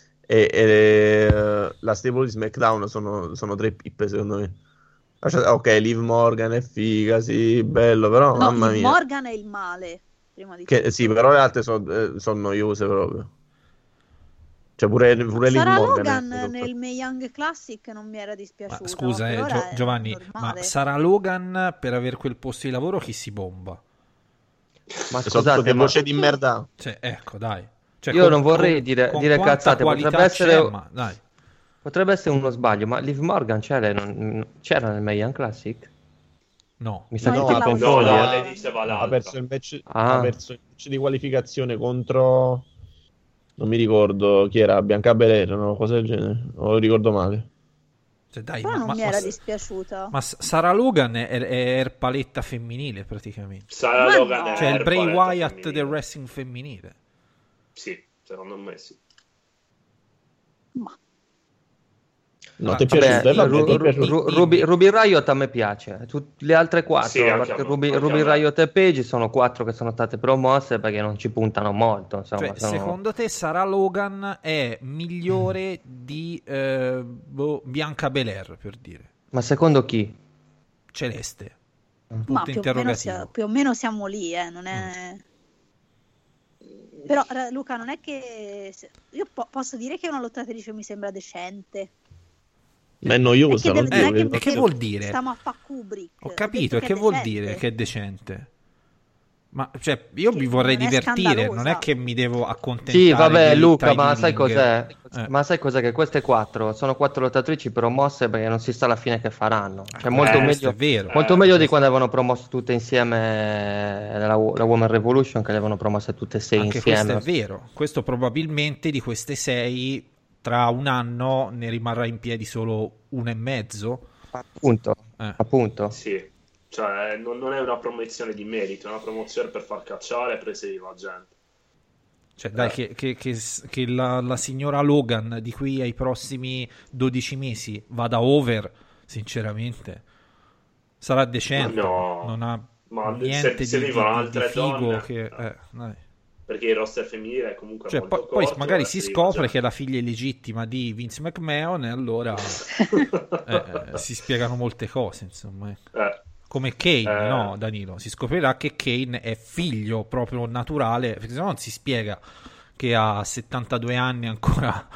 e la stable di SmackDown sono tre pippe secondo me. Ok, Liv Morgan è figa, sì, bello, però No, mamma Liv mia. Morgan è il male, prima di Che, tutto. sì, però le altre sono noiose proprio. Cioè pure Liv Sarah Morgan Logan nel Mae Young Classic non mi era dispiaciuta. Ma scusa, per ora è Giovanni, normale. ma Sarah Logan per avere quel posto di lavoro chi si bomba? Ma sono scusate, tutte ma voce di merda. Cioè, ecco, dai. Cioè, io non vorrei dire quanta cazzate, qualità potrebbe essere, c'è, ma dai. potrebbe essere uno sbaglio, ma Liv Morgan c'era nel Mae Young Classic? No. Mi sa No, che io ti pensavo- confondi, No, eh. lei diceva Ha l'altra. perso il match, Ah. ha perso il match di qualificazione contro, non mi ricordo chi era, Bianca Belair, no? Cosa del genere, non lo ricordo male. Cioè, dai, Però non mi era dispiaciuta. ma Sarah Logan è paletta femminile praticamente. Sarah Ma Logan no. è Cioè il Bray paletta Wyatt femminile. del wrestling femminile. Sì, secondo me sì. Ma No, ti è Vabbè, piaciuto? Vabbè, ti è piaciuto. Ruby Riot a me piace. Le altre quattro, Sì, anche perché a me, anche Ruby a me. Riot e Page sono quattro che sono state promosse perché non ci puntano molto. Insomma, Cioè, sono- secondo te Sarah Logan è migliore di Bianca Belair, per dire? Ma secondo chi? Celeste. Ma Punto più o, meno interrogativo. più o meno siamo lì, non è. Però Luca, non è che io posso dire che una lottatrice mi sembra decente. Ma è noiosa, Perché non non è dire che- che vuol dire? Stiamo a fa Kubrick. Ho capito, e detto che vuol decente. dire che è decente? Ma cioè, io Che mi vorrei non è divertire, scandalosa. non è che mi devo accontentare. Sì, vabbè, di Luca, Ty ma sai Dilling. cos'è? Eh. Ma sai cos'è? Che queste quattro sono quattro lottatrici promosse perché non si sa alla fine che faranno. Cioè, molto questo meglio, è vero. molto meglio di quando avevano promosso tutte insieme la Woman Revolution, che le avevano promosse tutte e sei Anche insieme. questo è vero. Questo probabilmente di queste 6 tra un anno ne rimarrà in piedi solo 1,5. Appunto, appunto. Sì, cioè non è una promozione di merito, è una promozione per far cacciare prese di la gente. Cioè, dai, che la signora Logan di qui ai prossimi 12 mesi vada over, sinceramente, sarà decente. Ma no. Non ha Ma niente se di arrivano altre figo donne, che... dai. perché il roster femminile è comunque Cioè, molto poi corto, magari si sì, scopre cioè. che la figlia illegittima di Vince McMahon e allora si spiegano molte cose, insomma. Come Kane, no, Danilo? Si scoprirà che Kane è figlio proprio naturale, perché se no non si spiega che a 72 anni ancora...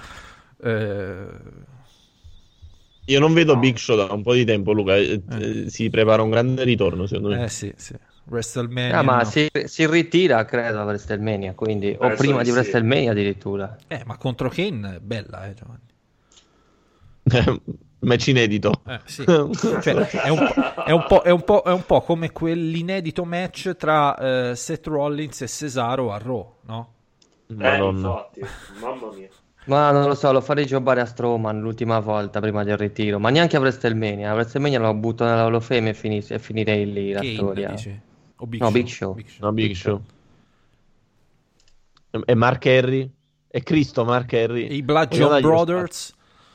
Io non vedo Big Show da un po' di tempo, Luca. Si prepara un grande ritorno, secondo me. Sì. WrestleMania. Ma no. si ritira, credo, a WrestleMania, quindi, o prima di WrestleMania addirittura. Ma contro Kane è bella, Giovanni. Match inedito. Sì. Cioè, è un po' come quell'inedito match tra Seth Rollins e Cesaro a Raw, no? Infatti, mamma mia. Ma non lo so, lo farei giocare a Strowman l'ultima volta prima del ritiro, ma neanche a WrestleMania. A WrestleMania lo butto nella Hall of Fame e finirei lì la storia. Dici? O Big no, Show? Big Show. No, Big Show. E Mark Henry? E Cristo Mark Henry? E i Bludgeon Brothers?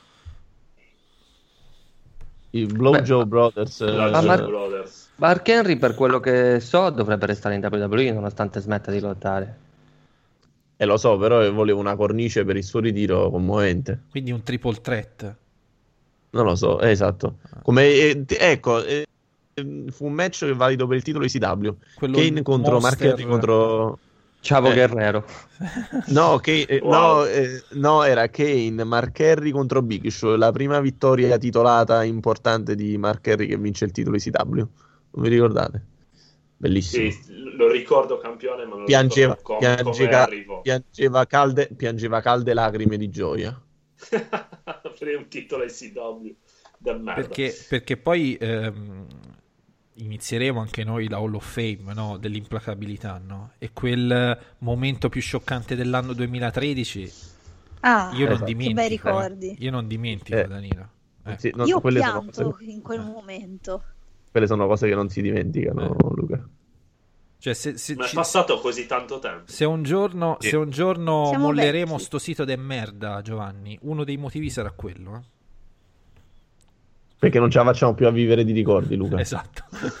I Blowjob Brothers. Mark Henry, per quello che so, dovrebbe restare in WWE nonostante smetta di lottare. Lo so, però volevo una cornice per il suo ritiro commovente. Quindi un triple threat. Non lo so, esatto. Come fu un match che valido per il titolo ICW. Kane contro Mark Henry contro Chavo Guerrero. No, no, era Kane, Mark Henry contro Big Show, la prima vittoria titolata importante di Mark Henry che vince il titolo ICW. Non vi ricordate? Bellissimo. Sì, lo ricordo campione, ma non ricordo come piangeva calde lacrime di gioia. Per un titolo ICW da merda. Perché poi inizieremo anche noi la Hall of Fame, no? Dell'implacabilità, no? E quel momento più scioccante dell'anno 2013 io non dimentico. Che bei ricordi. Io non dimentico, Danilo. Sì, no, io pianto in quel momento. Quelle sono cose che non si dimenticano, Luca. Cioè, ma è passato così tanto tempo. Se un giorno Siamo molleremo vecchi. sto sito de merda, Giovanni, uno dei motivi sarà quello. Perché non ce la facciamo più a vivere di ricordi, Luca. Esatto.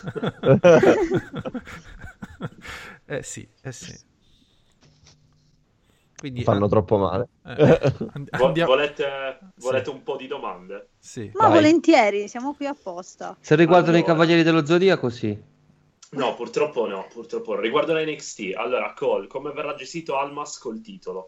Sì. Quindi, fanno troppo male. Volete un po' di domande? Sì. Ma volentieri, siamo qui apposta. Se riguardano i Cavalieri dello Zodiaco, sì. No, purtroppo no. Riguardo la NXT, allora, Cole, come verrà gestito Almas col titolo?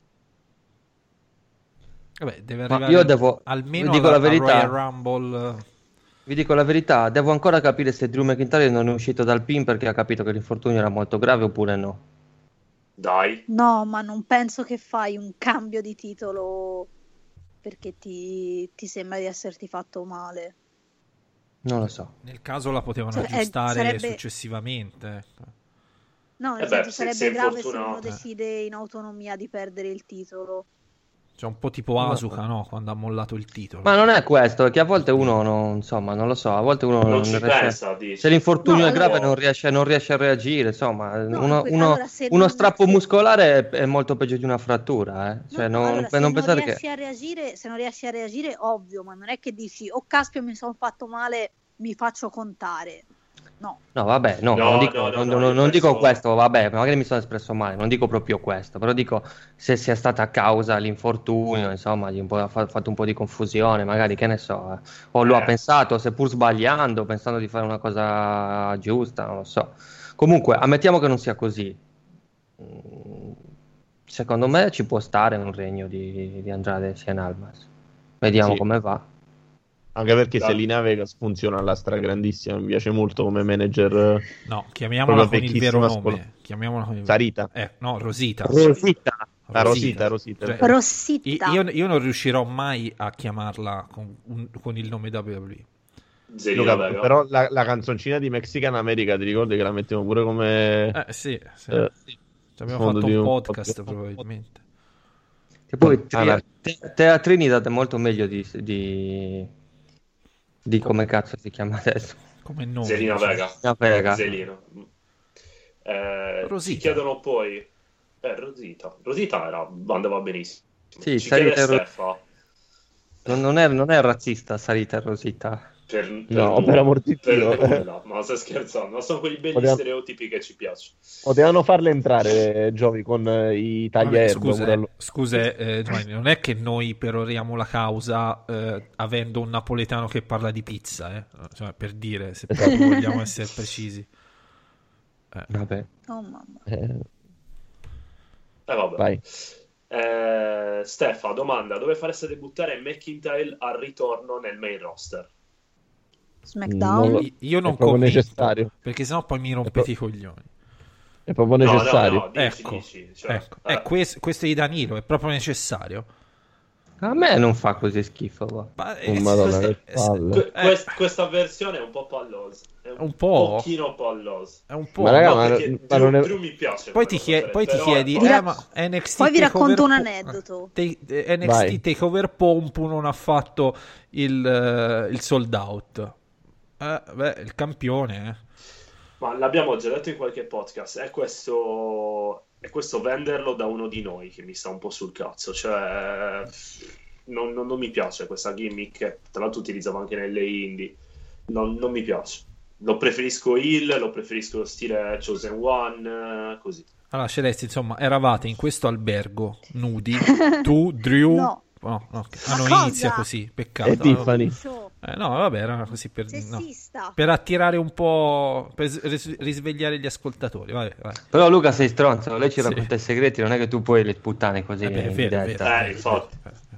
Vabbè, deve arrivare io devo, almeno vi dico la verità, Royal Rumble. Vi dico la verità, devo ancora capire se Drew McIntyre non è uscito dal pin perché ha capito che l'infortunio era molto grave oppure no. Dai. No, ma non penso che fai un cambio di titolo perché ti sembra di esserti fatto male. Non lo so. Nel caso la potevano aggiustare successivamente. No, nel senso sarebbe grave se uno decide in autonomia di perdere il titolo. Cioè un po' tipo Asuka, no? Quando ha mollato il titolo. Ma non è questo, perché a volte uno non lo so, a volte uno non ci riesce, pensa, se l'infortunio è grave non riesce a reagire, insomma, uno strappo muscolare è molto peggio di una frattura, Cioè, se non riesci a reagire, ovvio, ma non è che dici "Oh caspio, mi sono fatto male, mi faccio contare". No, vabbè, non dico questo, vabbè, magari mi sono espresso male, non dico proprio questo, però dico se sia stata a causa l'infortunio, insomma, ha fatto un po' di confusione, magari, che ne so, o lo ha pensato, seppur sbagliando, pensando di fare una cosa giusta, non lo so. Comunque, ammettiamo che non sia così. Secondo me ci può stare un regno di Andrade sia in Almas. Vediamo come va. Anche perché Selina Vegas funziona alla stragrandissima, mi piace molto come manager. No, chiamiamola con il vero nome. Sarita. No, Rosita. Rosita. Io non riuscirò mai a chiamarla con il nome WWE. Luca, però la canzoncina di Mexican America, ti ricordi che la mettiamo pure come... sì. Abbiamo fatto un podcast probabilmente. E poi Tea Trinidad è molto meglio di come cazzo si chiama adesso, come nome. Zelina Vega. Zelino. Ci chiedono poi Rosita andava benissimo. Sì, non è razzista Sarita e Rosita. Per amor di Dio. Ma stai scherzando? Sono quegli belli stereotipi che ci piacciono. Potevano farle entrare, Giovi, con i tagliaerba. Scusa, Giovanni, non è che noi peroriamo la causa avendo un napoletano che parla di pizza, cioè, per dire, se vogliamo essere precisi. Vabbè. Oh mamma. Vabbè. Vai. Stefano, domanda: dove fareste debuttare McIntyre al ritorno nel main roster? SmackDown? Io non proprio commento, necessario. perché sennò poi mi rompete i coglioni. È proprio necessario. No, dici, cioè, Questo di Danilo è proprio necessario. A me non fa così schifo. Va. Madonna, che palle. Questa versione è un po' pallosa. È un po'? pochino pallosa. È un po'. Ma raga, perché non è... Drew mi piace. Poi ti chiedi, ma NXT poi vi racconto un Takeover aneddoto. NXT Vai. Takeover Pompu non ha fatto il sold out. Il campione. Ma l'abbiamo già detto in qualche podcast. È questo venderlo da uno di noi che mi sta un po' sul cazzo. Cioè, non mi piace questa gimmick che tra l'altro utilizzavo anche nelle indie. Non mi piace. Lo preferisco heel, lo preferisco stile Chosen One, così. Allora, Celeste, insomma, eravate in questo albergo nudi, tu, Drew. No. Non cosa? inizia così, peccato. E Tiffany. No, vabbè, era così per Sessista. per attirare un po', per risvegliare gli ascoltatori. Vai. Però Luca sei stronzo, lei ci Sì. racconta i segreti, non è che tu puoi le puttane così È in vero. diretta. Infatti.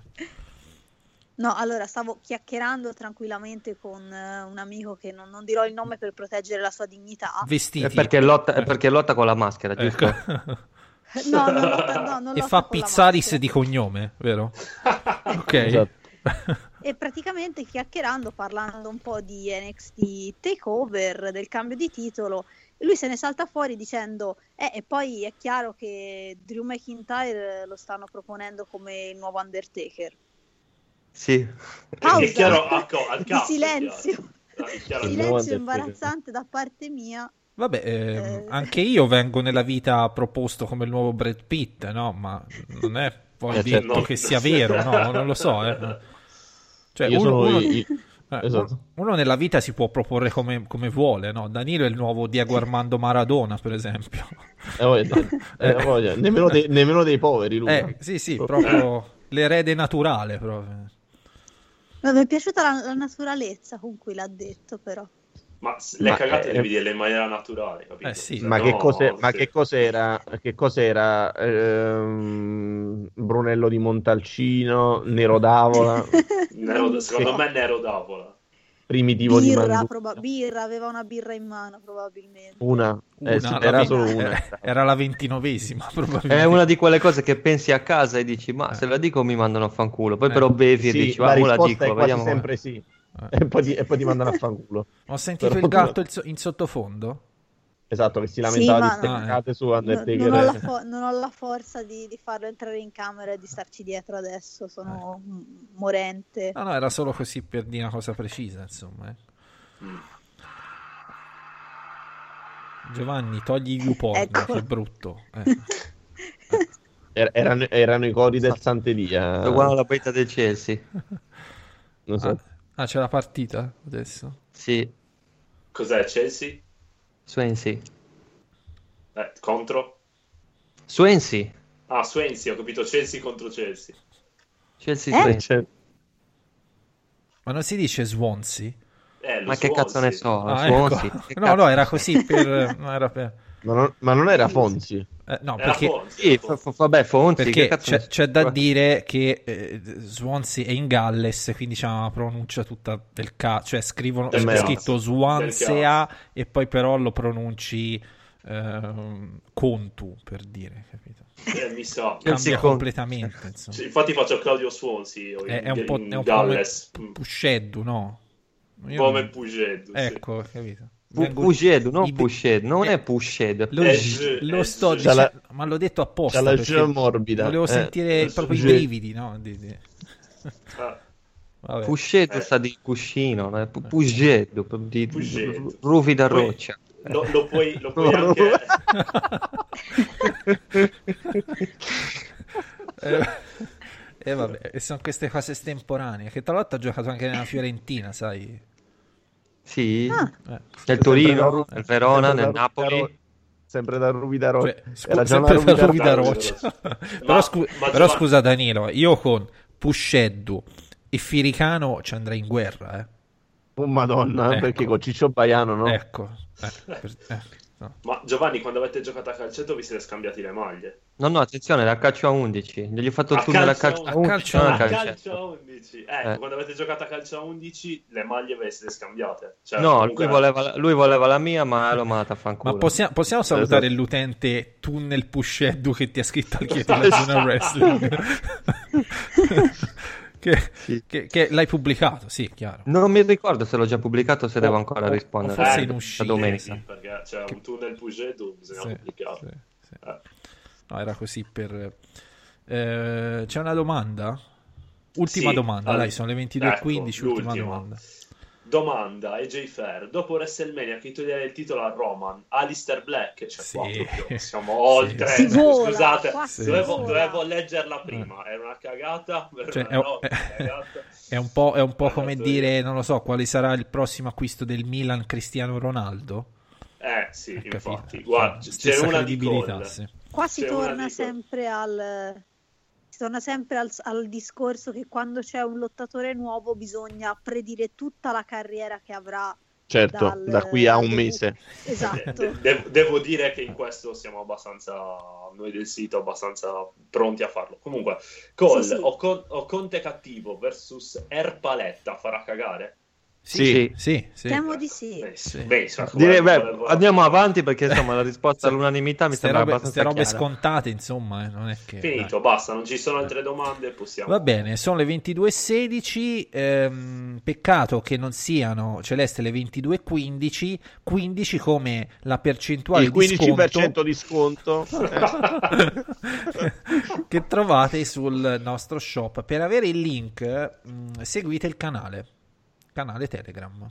No, allora stavo chiacchierando tranquillamente con un amico che non dirò il nome per proteggere la sua dignità. Vestiti. È perché lotta con la maschera, giusto? Ecco. No, non E lotta fa con la Pizzaris maschera. di cognome, vero? Ok. Esatto. E praticamente chiacchierando, parlando un po' di NXT Takeover, del cambio di titolo, lui se ne salta fuori dicendo e poi è chiaro che Drew McIntyre lo stanno proponendo come il nuovo Undertaker. Sì. Pausa. È chiaro al Di cazzo. silenzio. È chiaro. Silenzio imbarazzante da parte mia. Vabbè, anche io vengo nella vita proposto come il nuovo Brad Pitt, no? Ma non è poi detto no. che sia vero, no? Non lo so, Cioè, Io uno, uno nella vita si può proporre come vuole, no? Danilo è il nuovo Diego Armando Maradona, per esempio. Voglia. Nemmeno dei poveri, Luca. Sì, proprio l'erede naturale, proprio. No, mi è piaciuta la naturalezza con cui l'ha detto, però. Ma le cagate devi dirle in maniera naturale, capito? Sì. Ma, che cos'era? Che cos'era? Brunello di Montalcino, Nero d'Avola, secondo me Nero d'Avola. Primitivo di Manduca. Birra, aveva una birra in mano probabilmente. Una, era solo una. Era la 29esima, probabilmente. È una di quelle cose che pensi a casa e dici ma se la dico mi mandano a fanculo, poi però bevi e Sì, dici la la risposta dico, è quasi vediamo. sempre sì. E poi ti mandano a fanculo. Ho sentito il gatto in sottofondo? Esatto, che si lamentava Sì, di ma steccate su Undertaker. non ho la forza di farlo entrare in camera e di starci dietro adesso, sono morente. No, era solo così per dire una cosa precisa, insomma. Giovanni, togli il YouPorn, Ecco. che brutto. Erano i cori del Sant'Elia. Uguale alla partita del Chelsea. Non so. C'è la partita adesso? Sì, Cos'è Chelsea? Swansea. Contro? Swansea. Ah, Swansea, ho capito Chelsea contro Chelsea. Chelsea. Ma non si dice Swansea? Ma che cazzo ne so? Ecco. No, era così per... Ma non era Fonzi? No, Era perché... Fonzi, vabbè, Fonzi. Perché c'è da dire che Swansea è in Galles, quindi c'è una pronuncia tutta del cazzo, cioè scrivono, è scritto Swansea e poi però lo pronunci Contu, per dire, capito? Mi sa. Cambia completamente, insomma. Sì, infatti faccio Claudio Swansea È un po' Galles. come Pusceddu, no? Come Pusceddu, ecco, capito? Pusceddu, non Pusceddu, non è Pusceddu. Lo sto dicendo, ma l'ho detto apposta c'ha la perché morbida. volevo sentire proprio i brividi, no? Pusceddu sta di cuscino, no? Pusceddu di ruvida roccia. Lo puoi anche vabbè, e sono queste cose estemporanee che tra l'altro ha giocato anche nella Fiorentina, sai? Sì, nel Torino, nel Verona, nel Napoli. Sempre da Ruvida Roccia. Sempre da Ruvida Roccia. Però scusa Danilo, io con Pusceddu e Firicano ci andrei in guerra, Oh madonna, ecco. perché con Ciccio Baiano, no? Ecco. No. Ma Giovanni, quando avete giocato a calcetto vi siete scambiati le maglie? No, attenzione, era calcio a 11. Gli ho fatto il tunnel a calcio a 11. non non a a calcetto. Calcio a 11. Quando avete giocato a calcio a 11 le maglie ve le siete scambiate. Cioè, No, comunque... lui voleva la mia, ma l'ho mandata a fanculo. Ma possiamo salutare l'utente Tunnel Pusheddu che ti ha scritto al Zona Wrestling? che l'hai pubblicato, sì, chiaro. Non mi ricordo se l'ho già pubblicato o se devo ancora rispondere. Forse in uscita domenica. Sì, perché c'è un Tunnel Pusheddu, bisogna pubblicarlo. Sì. No, era così per... c'è una domanda? Ultima domanda, dai, sono le 22:15, ultima domanda. AJ Fair, dopo WrestleMania chi toglierà il titolo a Roman? Alistair Black? Cioè, qua siamo oltre. Scusate, dovevo leggerla prima, era una cagata. Cioè, è un po' come dire, non lo so, quale sarà il prossimo acquisto del Milan Cristiano Ronaldo? Sì, infatti, guarda, c'è una credibilità. Qua si torna sempre al discorso che quando c'è un lottatore nuovo bisogna predire tutta la carriera che avrà. Certo, da qui a un mese. Esatto. Devo dire che in questo siamo abbastanza, noi del sito, abbastanza pronti a farlo. Comunque, Cole sì. o Conte cattivo versus Erpaletta farà cagare? Sì. Temo di sì. Andiamo avanti perché insomma la risposta all'unanimità mi sembra abbastanza robe chiara. scontate, insomma, non è che... Finito, basta, non ci sono altre domande, possiamo... Va bene, sono le 22:16, peccato che non siano Celeste le 22:15, 15 come la percentuale il 15% di sconto che trovate sul nostro shop. Per avere il link seguite il canale Telegram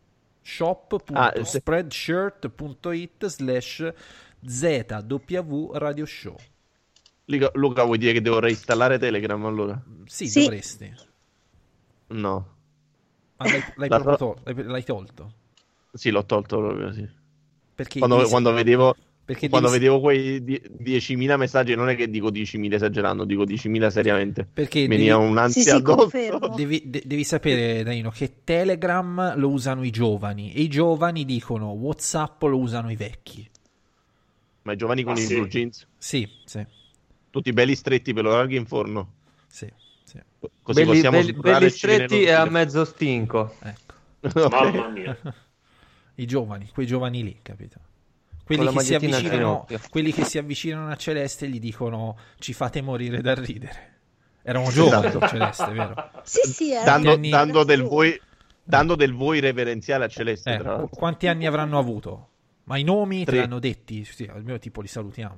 shop.spreadshirt.it/ZW Radio Show. Luca, vuoi dire che devo reinstallare Telegram allora? Sì. Dovresti. No. Ma l'hai tolto? Sì, l'ho tolto proprio, sì. Perché quando vedevo quei 10.000 messaggi, non è che dico 10.000 esagerando, dico 10.000 seriamente. Perché veniva un'ansia addosso. Devi sapere, Danilo, che Telegram lo usano i giovani e i giovani dicono WhatsApp lo usano i vecchi. Ma i giovani con i blue jeans? Sì. Tutti belli stretti, per lo larghi in forno. Sì. Così possiamo belli stretti e a mezzo stinco. Ecco. Okay. Mamma mia. I giovani, quei giovani lì, capito? Quelli che si avvicinano a Celeste gli dicono ci fate morire da ridere. Eravamo giovani, Celeste, vero? Sì, dando del voi reverenziale a Celeste. Tra l'altro. Quanti anni avranno avuto? Ma i nomi 3. te l'hanno detti? Sì, almeno tipo li salutiamo.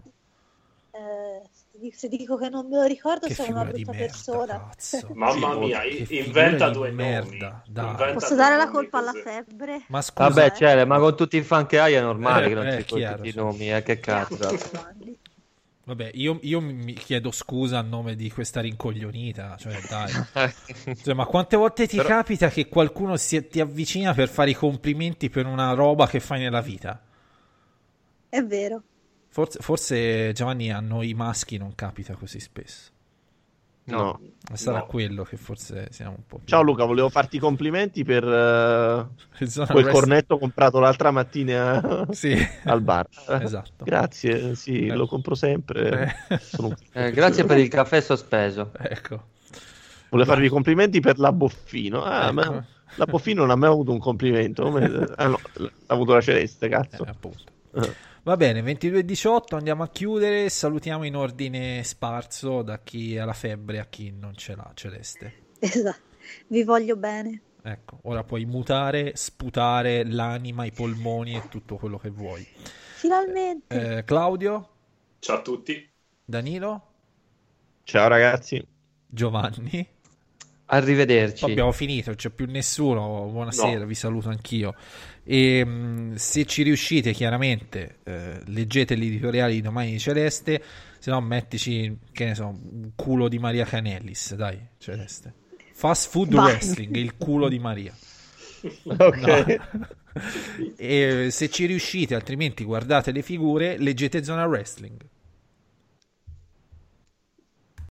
Se dico che non me lo ricordo che sono una brutta persona. Cazzo. Mamma mia, inventa due merda, nomi. Posso dare la colpa alla febbre? Ma scusa, vabbè, ma con tutti i fan che hai è normale che non ci chiaro, tutti i nomi, che cazzo. Vabbè, io mi chiedo scusa a nome di questa rincoglionita, cioè dai. Cioè, ma quante volte ti capita che qualcuno ti avvicina per fare i complimenti per una roba che fai nella vita? È vero. Forse Giovanni, a noi maschi non capita così spesso. No. Sarà quello che forse siamo un po' più... Ciao Luca, volevo farti i complimenti per quel cornetto comprato l'altra mattina al bar. Esatto. Grazie, sì, lo compro sempre. Grazie per il caffè sospeso. Ecco. Volevo farvi i complimenti per la Boffino. Ma la Boffino non ha mai avuto un complimento. No, l'ha avuto la Celeste, cazzo. Appunto. Va bene, 22:18, andiamo a chiudere, salutiamo in ordine sparso da chi ha la febbre a chi non ce l'ha, Celeste. Esatto, vi voglio bene. Ecco, ora puoi mutare, sputare l'anima, i polmoni e tutto quello che vuoi. Finalmente. Claudio? Ciao a tutti. Danilo? Ciao ragazzi. Giovanni? Arrivederci. Poi abbiamo finito, non c'è più nessuno. Buonasera, vi saluto anch'io. E se ci riuscite, chiaramente leggete l'editoriale di Domani di Celeste, se no mettici, che ne so, un culo di Maria Canellis, dai, Celeste. Fast Food Wrestling, il culo di Maria. Ok. No. E se ci riuscite, altrimenti guardate le figure, leggete Zona Wrestling.